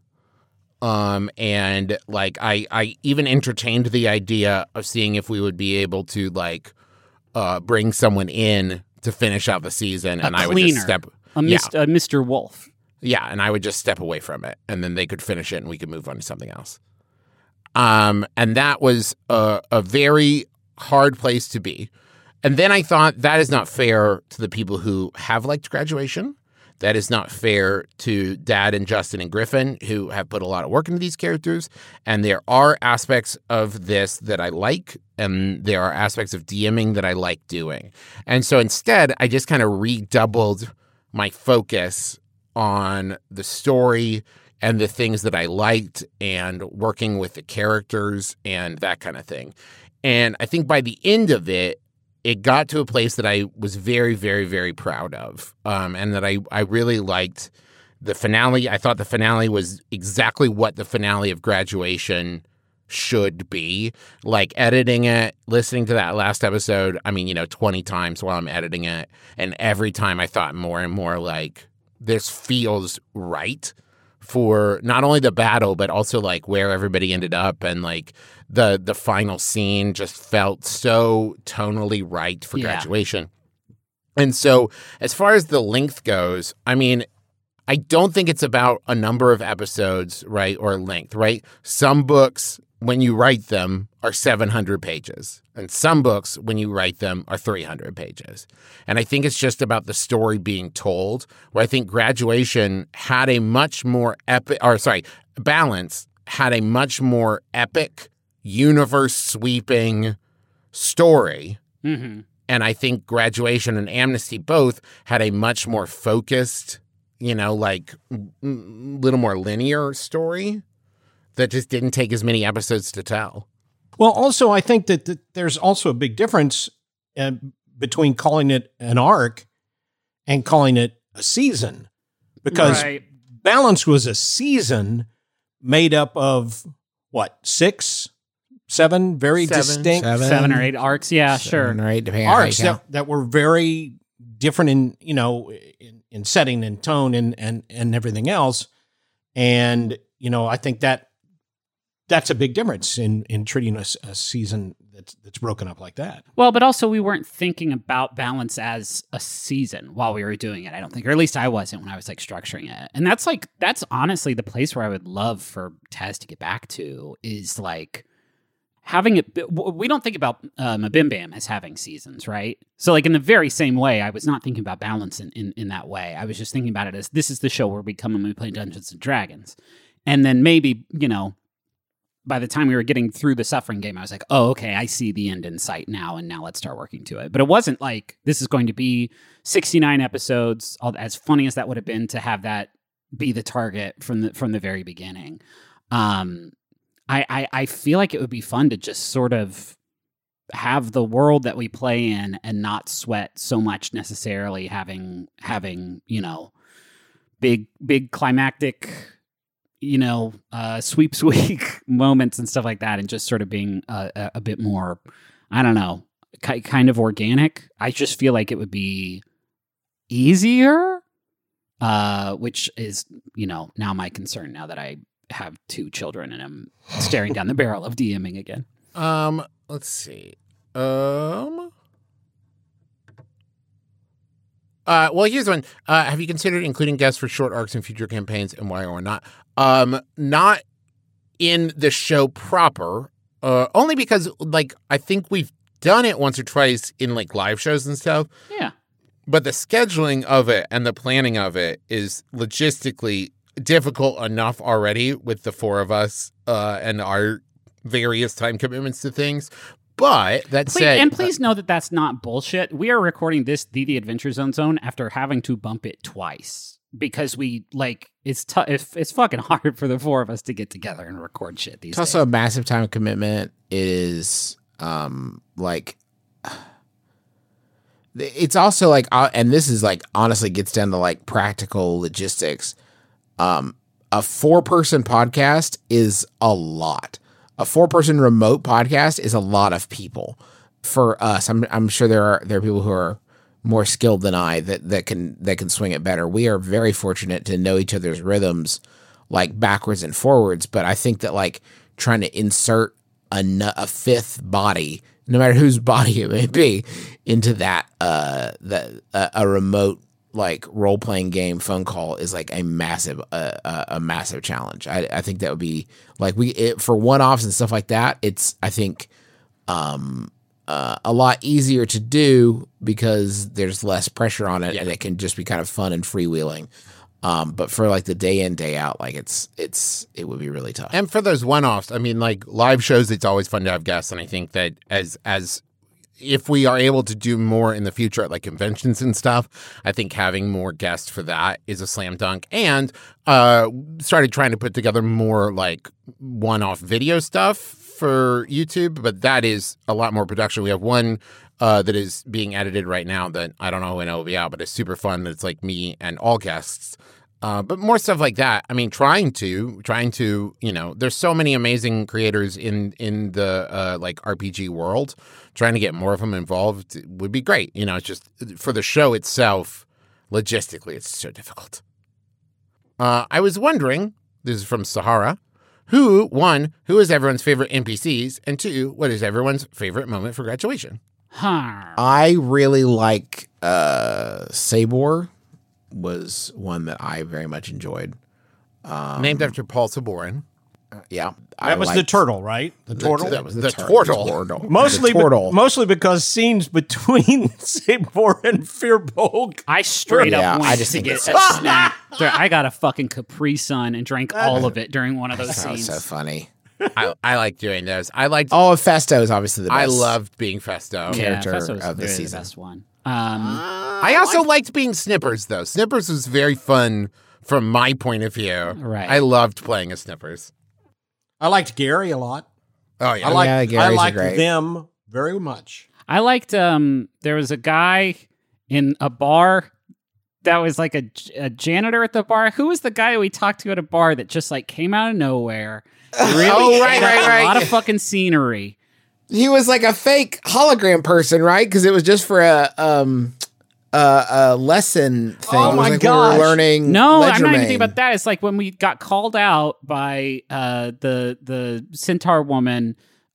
um, and like I I even entertained the idea of seeing if we would be able to like uh, bring someone in to finish out the season, a and I cleaner, would just step a, yeah. Mister a Mister Wolf. Yeah, and I would just step away from it, and then they could finish it, and we could move on to something else. Um, and that was a, a very hard place to be. And then I thought that is not fair to the people who have liked graduation. That is not fair to Dad and Justin and Griffin, who have put a lot of work into these characters. And there are aspects of this that I like, and there are aspects of DMing that I like doing. And so instead, I just kind of redoubled my focus on the story and the things that I liked and working with the characters and that kind of thing. And I think by the end of it, it got to a place that I was very, very, very proud of, um, and that I, I really liked the finale. I thought the finale was exactly what the finale of Graduation should be. Like editing it, listening to that last episode, I mean, you know, twenty times while I'm editing it, and every time I thought more and more like, this feels right for not only the battle, but also like where everybody ended up, and like the the final scene just felt so tonally right for Yeah. Graduation. And so as far as the length goes, I mean, I don't think it's about a number of episodes, right, or length, right? Some books, when you write them, are seven hundred pages. And some books, when you write them, are three hundred pages. And I think it's just about the story being told, where I think Graduation had a much more epic, or sorry, Balance had a much more epic, universe-sweeping story. Mm-hmm. And I think Graduation and Amnesty both had a much more focused, you know, like a little more linear story that just didn't take as many episodes to tell. Well, also, I think that, that there's also a big difference uh, between calling it an arc and calling it a season. Because Right. Balance was a season made up of, what, six, seven very Seven. distinct Seven. Seven or eight arcs. Yeah, sure. Seven or eight, depending on how you arcs count. that, that were very different in, you know, in, in setting and tone and, and, and everything else. And, you know, I think that that's a big difference in, in treating a, a season that's, that's broken up like that. Well, but also we weren't thinking about Balance as a season while we were doing it, I don't think. Or at least I wasn't when I was like structuring it. And that's like, that's honestly the place where I would love for Taz to get back to is like having it. We don't think about um, a Bim Bam as having seasons, right? So like in the very same way, I was not thinking about Balance in, in, in that way. I was just thinking about it as this is the show where we come and we play Dungeons and Dragons. And then maybe, you know, by the time we were getting through the Suffering game, I was like, oh, okay, I see the end in sight now, and now let's start working to it. But it wasn't like, this is going to be sixty-nine episodes, all, as funny as that would have been to have that be the target from the from the very beginning. Um, I, I, I feel like it would be fun to just sort of have the world that we play in and not sweat so much necessarily having, having you know, big, big climactic... you know, uh, sweeps week moments and stuff like that, and just sort of being a, a, a bit more, I don't know, ki- kind of organic. I just feel like it would be easier, uh, which is, you know, now my concern now that I have two children and I'm staring down the barrel of DMing again. Um, let's see. Um... Uh, well, here's one. Uh, have you considered including guests for short arcs in future campaigns, and why or not? Um, not in the show proper, uh, only because, like, I think we've done it once or twice in, like, live shows and stuff. Yeah. But the scheduling of it and the planning of it is logistically difficult enough already with the four of us uh, and our various time commitments to things. But that please, said, and please know that that's not bullshit. We are recording this The The Adventure Zone Zone after having to bump it twice because we like it's tough. It's, it's fucking hard for the four of us to get together and record shit these It's days. also a massive time commitment. It is um like it's also like uh, and this is like honestly gets down to like practical logistics. Um, a four person podcast is a lot. A four-person remote podcast is a lot of people. For us, I'm I'm sure there are there are people who are more skilled than I that, that can that can swing it better. We are very fortunate to know each other's rhythms, like backwards and forwards. But I think that like trying to insert a, a fifth body, no matter whose body it may be, into that uh that uh, a remote like role playing game phone call is like a massive uh, uh, a massive challenge. I, I think that would be like we it, for one offs and stuff like that. It's I think um, uh, a lot easier to do because there's less pressure on it, yeah. and it can just be kind of fun and freewheeling. Um, but for like the day in day out, like it's it's it would be really tough. And for those one offs, I mean, like live shows, it's always fun to have guests, and I think that as as if we are able to do more in the future at like conventions and stuff, I think having more guests for that is a slam dunk. And uh, started trying to put together more like one-off video stuff for YouTube, but that is a lot more production. We have one uh, that is being edited right now that I don't know when it will be out, but it's super fun. It's like me and all guests. Uh, but more stuff like that. I mean, trying to, trying to, you know, there's so many amazing creators in in the uh, like R P G world. Trying to get more of them involved would be great. You know, it's just for the show itself, logistically, it's so difficult. Uh, I was wondering, this is from Sahara, who, one, who is everyone's favorite N P Cs? And two, what is everyone's favorite moment for graduation? Huh. I really like uh, Sabor. was one that I very much enjoyed. Um, Named after Paul Sabourin. Yeah, that was the turtle, right? The turtle. That was the, the turtle. turtle. Mostly, the turtle. Be- mostly because scenes between Sabor and Firbolg. I straight Yeah, up went I just to think get a it's- snack. There- I got a fucking Capri Sun and drank all of it during one of those That was scenes. so funny. I, I like doing those. I liked. Oh, Festo is obviously the best. I loved being Festo. yeah, character Festo was of the really season. the best one. Um, I also liked being Snippers, though. Snippers was very fun from my point of view. Right. I loved playing as Snippers. I liked Gary a lot. Oh yeah. I liked, Yeah, I Gary's liked great. them very much. I liked. Um, there was a guy in a bar that was like a, a janitor at the bar. Who was the guy we talked to at a bar that just like came out of nowhere? Really Oh, right, ate up right, right. A lot of fucking scenery. He was like a fake hologram person, right? Because it was just for a um a, a lesson thing. Oh It was my like gosh. We were learning. No, I'm not even Legerdemain. thinking about that. It's like when we got called out by uh, the the centaur woman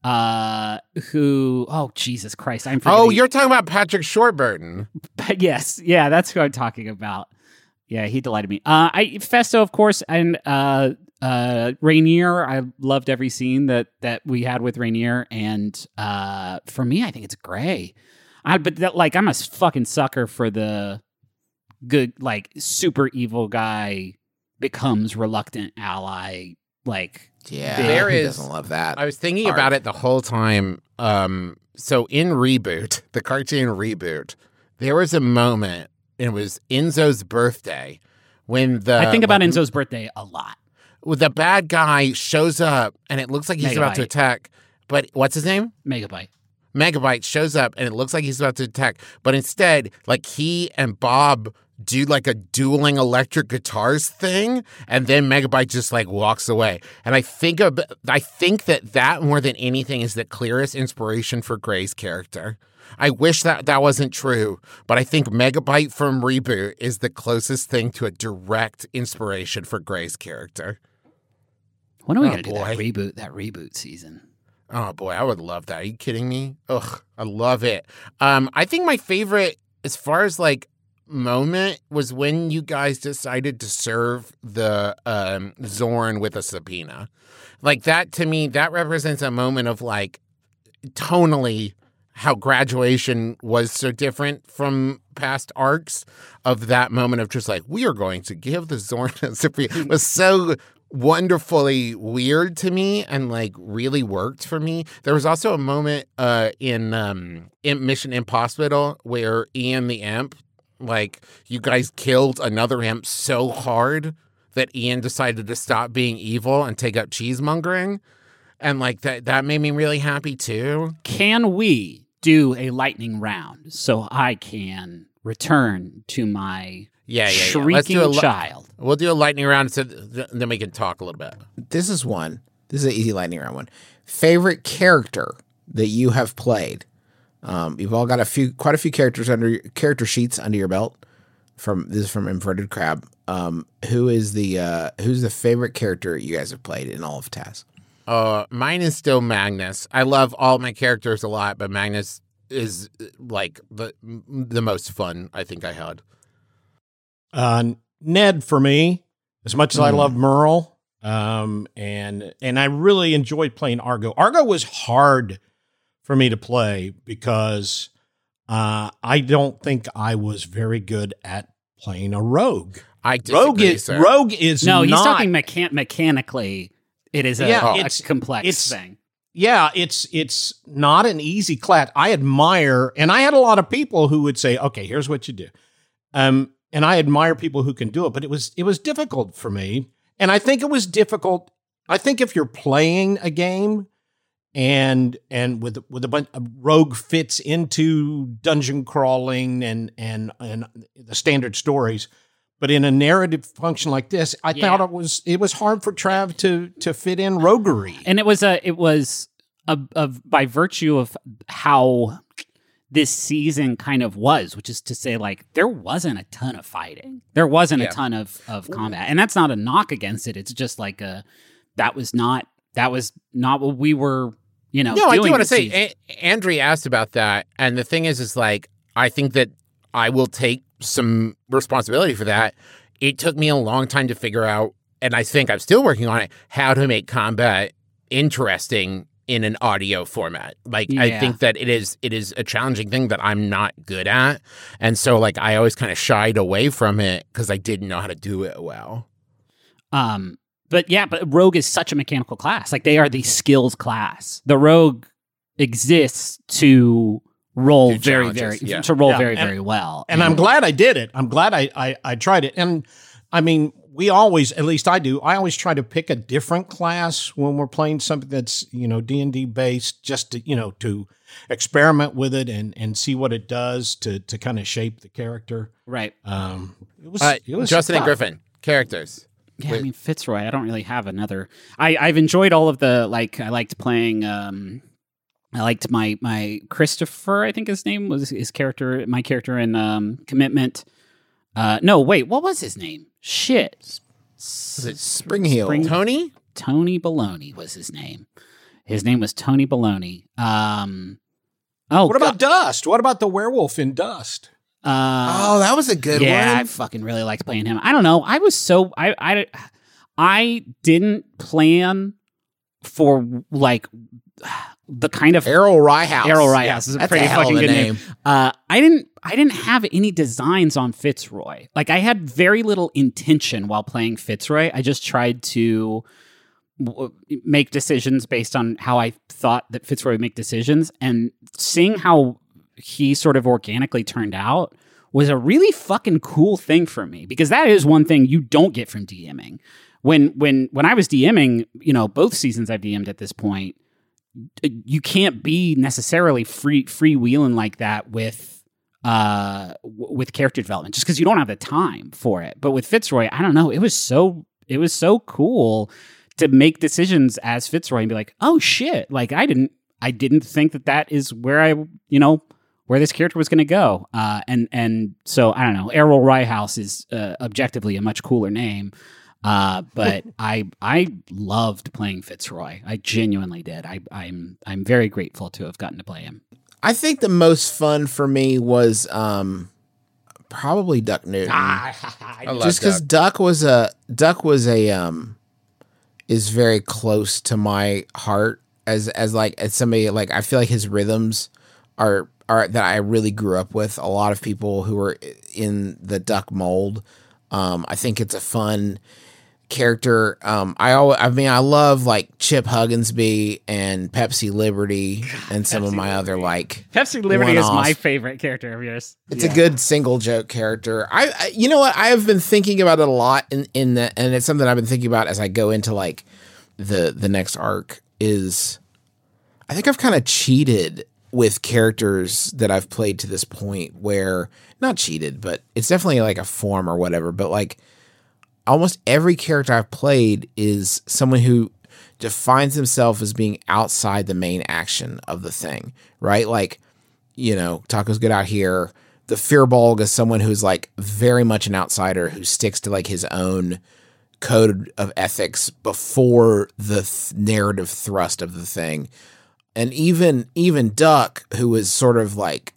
uh, who. Oh Jesus Christ! I'm. Oh, forgetting- you're talking about Patrick Shortburton. But yes, yeah, that's who I'm talking about. Yeah, he delighted me. Uh, I Festo, of course, and uh, uh, Rainier. I loved every scene that that we had with Rainier, and uh, for me, I think it's Gray. I but that, like I'm a fucking sucker for the good, like super evil guy becomes reluctant ally. Like Yeah, There who is- doesn't love that. I was thinking Arc. about it the whole time. Um, so in Reboot, the cartoon Reboot, there was a moment. It was Enzo's birthday when the I think about like, Enzo's birthday a lot. the bad guy shows up, and it looks like he's about to Megabyte. attack. But what's his name? Megabyte. Megabyte shows up, and it looks like he's about to attack. But instead, like he and Bob do like a dueling electric guitars thing, and then Megabyte just like walks away. And I think of, I think that that more than anything is the clearest inspiration for Gray's character. I wish that that wasn't true, but I think Megabyte from Reboot is the closest thing to a direct inspiration for Gray's character. When are we Oh, gonna do that boy. reboot? That reboot season. Oh boy, I would love that. Are you kidding me? Ugh, I love it. Um, I think my favorite, as far as like moment, was when you guys decided to serve the um, Zorn with a subpoena. Like that to me, that represents a moment of like tonally how graduation was so different from past arcs. Of that moment of just like we are going to give the Zorn a subpoena was so wonderfully weird to me and like really worked for me. There was also a moment uh in um in Mission Impossible where Ian the Imp, like you guys killed another imp so hard that Ian decided to stop being evil and take up cheesemongering, and like that that made me really happy too. Can we do a lightning round so I can return to my Yeah, yeah, yeah. shrieking Let's do a li- child? We'll do a lightning round so th- then we can talk a little bit. This is one. This is an easy lightning round one. Favorite character that you have played. Um, you've all got a few, quite a few characters under your, character sheets under your belt. From this is from Inverted Crab. Um, who is the uh, who's the favorite character you guys have played in all of T A S? Uh, mine is still Magnus. I love all my characters a lot, but Magnus is like the the most fun I think I had. Uh, Ned for me, as much as I Mm. love Merle, um, and and I really enjoyed playing Argo. Argo was hard for me to play because uh, I don't think I was very good at playing a rogue. I disagree, Rogue is sir. Rogue is No, he's not, talking mechan- mechanically. It is a, Yeah, a it's- complex it's- thing. Yeah, it's it's not an easy class. I admire, and I had a lot of people who would say, "Okay, here's what you do," um, and I admire people who can do it. But it was it was difficult for me, and I think it was difficult. I think if you're playing a game, and and with with a bunch of rogue fits into dungeon crawling and and and the standard stories. But in a narrative function like this, I Yeah. thought it was it was hard for Trav to to fit in roguery. And it was a it was a, a by virtue of how this season kind of was, which is to say, like, there wasn't a ton of fighting. There wasn't Yeah. a ton of, of combat. And that's not a knock against it. It's just like a that was not that was not what we were, you know, No, I do doing want to this say, season. a- Andrea asked about that, and the thing is, is like I think that I will take some responsibility for that, it took me a long time to figure out, and I think I'm still working on it, how to make combat interesting in an audio format. Like, Yeah. I think that it is it is a challenging thing that I'm not good at. And so, like, I always kind of shied away from it because I didn't know how to do it well. Um, but yeah, but rogue is such a mechanical class. Like, they are the skills class. The rogue exists to roll Do very, challenges, very yeah. to roll Yeah, very, and- very well. And I'm glad I did it. I'm glad I, I I tried it. And I mean, we always, at least I do, I always try to pick a different class when we're playing something that's, you know, D and D based, just to, you know, to experiment with it and and see what it does to to kind of shape the character. right. Um, it was, Uh, it was Justin and tough. Griffin, characters. Yeah, I Wait. mean Fitzroy. I don't really have another. I I've enjoyed all of the like. I liked playing. Um, I liked my my Christopher. I think his name was his character. My character in um, Commitment. Uh, no, wait. What was his name? Shit. Was it Spring Heel. Spring- Tony? Tony Baloney was his name. His name was Tony Baloney. Um. Oh, What about God. Dust? What about the werewolf in Dust? Uh, Oh, that was a good yeah, I one. fucking really liked playing him. I don't know. I was so I I I didn't plan for like the kind of Errol Ryehouse. Errol Ryehouse is a That's pretty a hell fucking of a good name. name. Uh, I didn't I didn't have any designs on Fitzroy. Like I had very little intention while playing Fitzroy. I just tried to w- make decisions based on how I thought that Fitzroy would make decisions, and seeing how he sort of organically turned out was a really fucking cool thing for me, because that is one thing you don't get from DMing. When when when I was DMing, you know, both seasons I've D M'd at this point, you can't be necessarily free freewheeling like that with uh w- with character development, just because you don't have the time for it. But with Fitzroy, I don't know, it was so it was so cool to make decisions as Fitzroy and be like, oh shit, like I didn't I didn't think that that is where I you know where this character was going to go. Uh, and and so I don't know. Errol Ryehouse is uh, objectively a much cooler name. Uh, but I I loved playing Fitzroy. I genuinely did. I, I'm I'm very grateful to have gotten to play him. I think the most fun for me was um, probably Duck Newton. I love Just because Duck. Duck was a Duck was a um, is very close to my heart as as like as somebody like I feel like his rhythms are are that I really grew up with. A lot of people who were in the Duck mold. Um, I think it's a fun character. Um, I always, I mean, I love like Chip Hugginsby and Pepsi Liberty and some of my other like Pepsi Liberty is one-offs. my favorite character of yours. It's a good single joke character. I, I, you know what? I have been thinking about it a lot in in the, and it's something I've been thinking about as I go into like the the next arc. Is I think I've kind of cheated with characters that I've played to this point, where not cheated, but it's definitely like a form or whatever. But like almost every character I've played is someone who defines himself as being outside the main action of the thing, right? Like, you know, Taco's Good Out Here. The Fearbolg is someone who's like very much an outsider who sticks to like his own code of ethics before the th- narrative thrust of the thing. And even even Duck, who is sort of like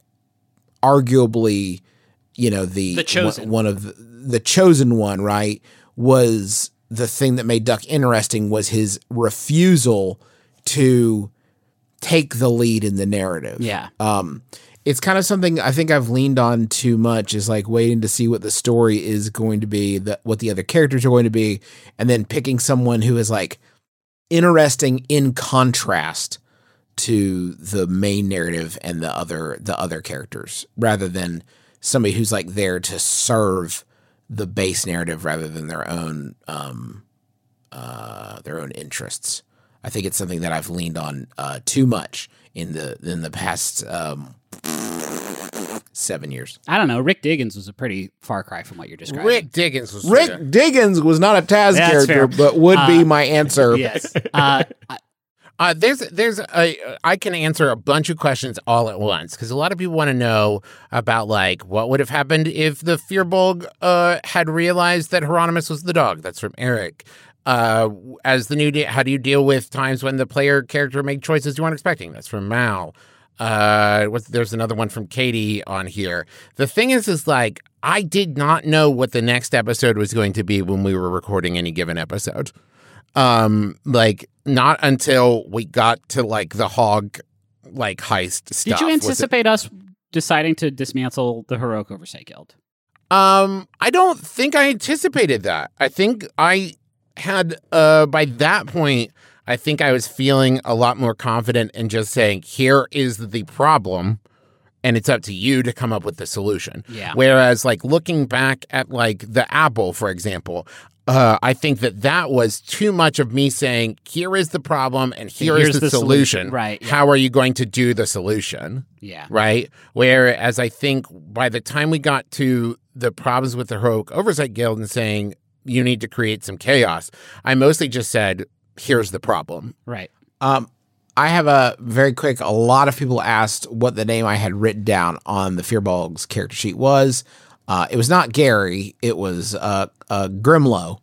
arguably, you know, the, The chosen. one, one of the, the chosen one, right? Was the thing that made Duck interesting was his refusal to take the lead in the narrative. Yeah. Um, it's kind of something I think I've leaned on too much, is like waiting to see what the story is going to be, that what the other characters are going to be, and then picking someone who is like interesting in contrast to the main narrative and the other the other characters, rather than somebody who's like there to serve the base narrative rather than their own um, uh, their own interests. I think it's something that I've leaned on uh, too much in the in the past um, seven years. I don't know. Rick Diggins was a pretty far cry from what you're describing. Rick Diggins was Rick Diggins was not a Taz That's character, fair. but would Uh, be my answer. Yes. Uh, I- Uh, there's there's a I can answer a bunch of questions all at once, because a lot of people want to know about like what would have happened if the Fearbolg uh, had realized that Hieronymus was the dog. That's from Eric. Uh, as the new, de- how do you deal with times when the player character make choices you weren't expecting? That's from Mal. Uh, what's, there's another one from Katie on here. The thing is, is like I did not know what the next episode was going to be when we were recording any given episode. Um, like not until we got to like the hog, like heist stuff. Did you anticipate us deciding to dismantle the Heroic Oversight Guild? Um, I don't think I anticipated that. I think I had, uh, by that point, I think I was feeling a lot more confident in just saying, here is the problem, and it's up to you to come up with the solution. Yeah. Whereas, like, looking back at, like, the Apple, for example, uh, I think that that was too much of me saying, here is the problem, and here And is here's the, the solution. solution. Right, yeah. How are you going to do the solution? Yeah. Right? Whereas I think by the time we got to the problems with the Heroic Oversight Guild and saying, you need to create some chaos, I mostly just said, here's the problem. Right. Um, I have a very quick, a lot of people asked what the name I had written down on the Fearbolg's character sheet was. Uh, it was not Gary. It was uh, uh, Grimlow.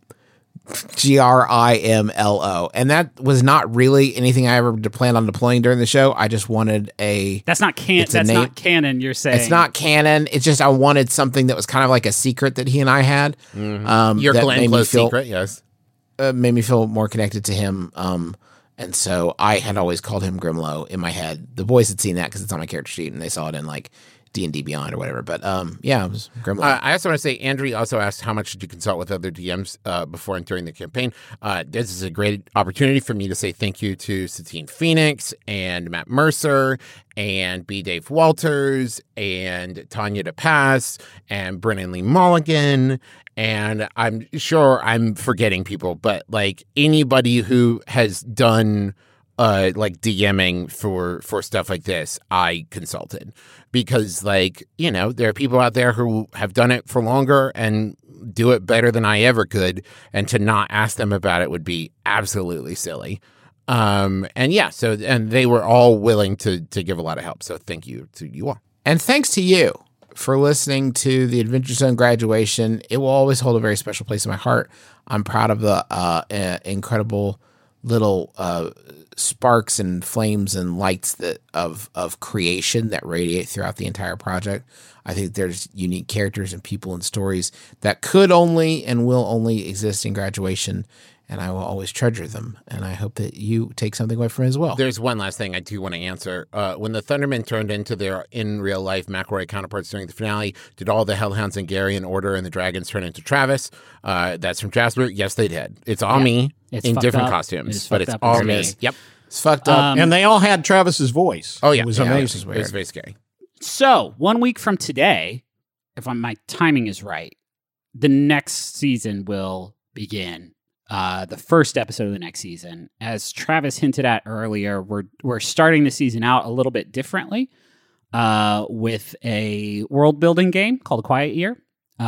G R I M L O. And that was not really anything I ever planned on deploying during the show. I just wanted a... That's not can. That's name. not canon, you're saying. It's not canon. It's just I wanted something that was kind of like a secret that he and I had. Mm-hmm. Um, Your that Glenn made me Close feel- secret, yes. Uh, made me feel more connected to him. Um, and so I had always called him Grimlow in my head. The boys had seen that because it's on my character sheet and they saw it in like D and D Beyond or whatever. But um, yeah, it was Grimlow. Uh, I also want to say, Andrew also asked how much did you consult with other D Ms uh, before and during the campaign. Uh, this is a great opportunity for me to say thank you to Satine Phoenix and Matt Mercer and B. Dave Walters and Tanya DePass and Brennan Lee Mulligan. And I'm sure I'm forgetting people, but like anybody who has done uh, like DMing for, for stuff like this, I consulted because like, you know, there are people out there who have done it for longer and do it better than I ever could. And to not ask them about it would be absolutely silly. Um, and yeah, so, and they were all willing to, to give a lot of help. So thank you to you all. And thanks to you for listening to the Adventure Zone graduation. It will always hold a very special place in my heart. I'm proud of the uh, uh, incredible little uh, sparks and flames and lights that of of creation that radiate throughout the entire project. I think there's unique characters and people and stories that could only and will only exist in graduation, and I will always treasure them. And I hope that you take something away from it as well. There's one last thing I do want to answer. Uh, when the Thundermen turned into their in real life McElroy counterparts during the finale, did all the Hellhounds and Gary in order and the Dragons turn into Travis? Uh, that's from Jasper. Yes, they did. It's all Yeah. me It's in fucked different up. costumes, It's but fucked it's up all and me. scary. Yep. It's fucked up. Um, and they all had Travis's voice. Oh yeah, It was yeah, amazing. It was very scary. So, one week from today, if I'm, my timing is right, the next season will begin. Uh, the first episode of the next season. As Travis hinted at earlier, we're we're starting the season out a little bit differently uh, with a world building game called Quiet Year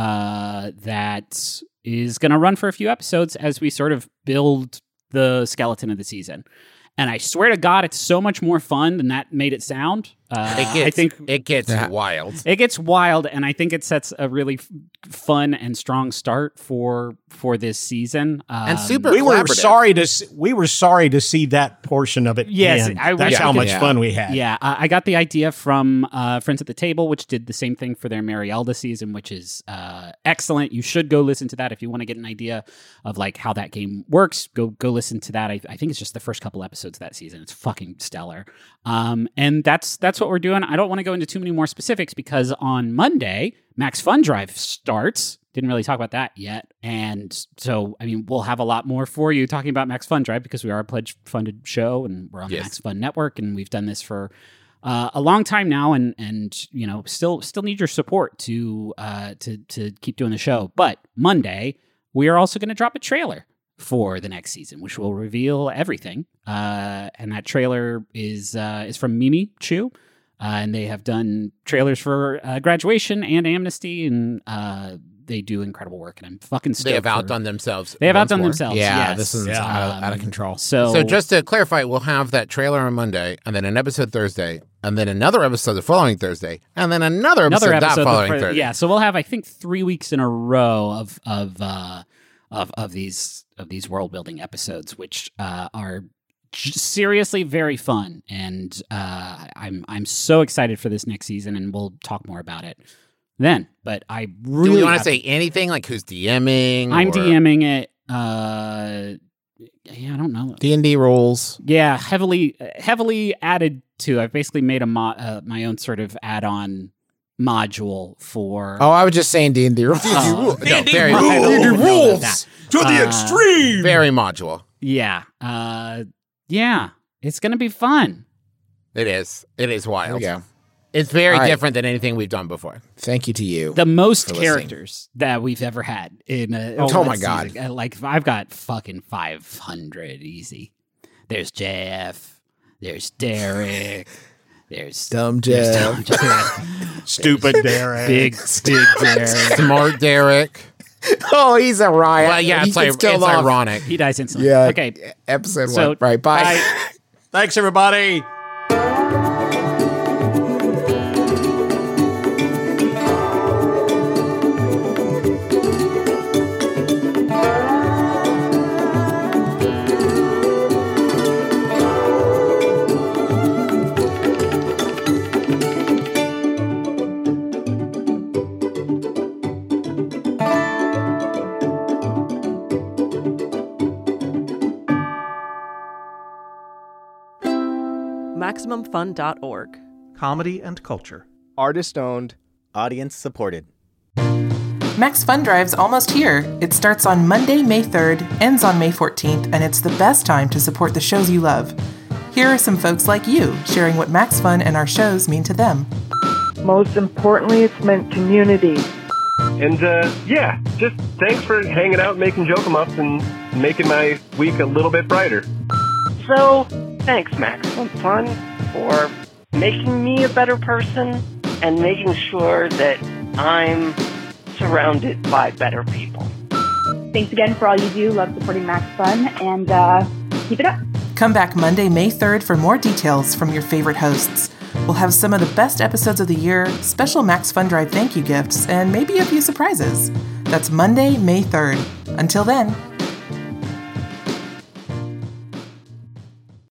uh, that is going to run for a few episodes as we sort of build the skeleton of the season. And I swear to God, it's so much more fun than that made it sound. Uh, It gets, I think it gets Yeah. wild. it gets wild, and I think it sets a really f- fun and strong start for for this season. Um, And super We were collaborative. sorry to see, we were sorry to see that portion of it. Yes, end. I wish that's I how could- much yeah. fun we had. Yeah, uh, I got the idea from uh, Friends at the Table, which did the same thing for their Marielda season, which is uh, excellent. You should go listen to that if you want to get an idea of like how that game works. Go go listen to that. I, I think it's just the first couple episodes of that season. It's fucking stellar. Um, and that's that's what we're doing. I don't want to go into too many more specifics because on Monday, Max Fun Drive starts. Didn't really talk about that yet. And so, I mean, we'll have a lot more for you talking about Max Fun Drive because we are a pledge-funded show and we're on Yes. the Max Fun Network, and we've done this for uh, a long time now, and and you know, still still need your support to uh, to to keep doing the show. But Monday, we are also going to drop a trailer for the next season, which will reveal everything. Uh, and that trailer is uh, is from Mimi Chu. Uh, and they have done trailers for uh, Graduation and Amnesty, and uh, they do incredible work. And I'm fucking stoked. They have for- outdone themselves. They have once outdone more. themselves. Yeah, yes. this is Yeah. out, of, out of Um, control. So, So just to clarify, we'll have that trailer on Monday, and then an episode Thursday, and then another episode the following Thursday, and then another episode, another episode that following the fir- Thursday. Yeah, so we'll have I think three weeks in a row of of uh, of of these of these world building episodes, which uh, are j- seriously very fun, and uh, I'm I'm so excited for this next season, and we'll talk more about it then. But I really Do we want to have- say anything like who's DMing? I'm or- DMing it. Uh, yeah, I don't know. D and D rules. Yeah, heavily heavily added to. I've basically made a mo- uh, my own sort of add-on module for. Oh, I was just saying D and D rules. Oh, No, very I don't D and D know about rules that. to the Uh, extreme. Very module. Yeah, uh, yeah, it's gonna be fun. It is. It is There we wild. go. It's very All right. different than anything we've done before. Thank you to you. The most for listening. characters that we've ever had in a. Oh, my let's God. see, uh, Like I've got fucking five hundred easy. There's Jeff. There's Derek. There's Dumb there's Jeff. Dumb Jeff. Stupid Derek. Big, big Derek. Smart Derek. Oh, he's a riot. Well, yeah, He it's, like, gets it's killed off. ironic. He dies instantly. Yeah. Okay. Episode So, one. Right. Bye. bye. Thanks, everybody. Maximum Fun dot org. Comedy and culture. Artist owned. Audience supported. Max Fun Drive's almost here. It starts on Monday, May third, ends on May fourteenth, and it's the best time to support the shows you love. Here are some folks like you sharing what Max Fun and our shows mean to them. Most importantly, it's meant community. And, uh, yeah, just thanks for hanging out and making Joke-em-ups and making my week a little bit brighter. So, thanks, Maximum Fun, for making me a better person and making sure that I'm surrounded by better people. Thanks again for all you do. Love supporting Max Fun, and uh, keep it up. Come back Monday, May third for more details from your favorite hosts. We'll have some of the best episodes of the year, special Max Fun Drive thank you gifts, and maybe a few surprises. That's Monday, May third. Until then,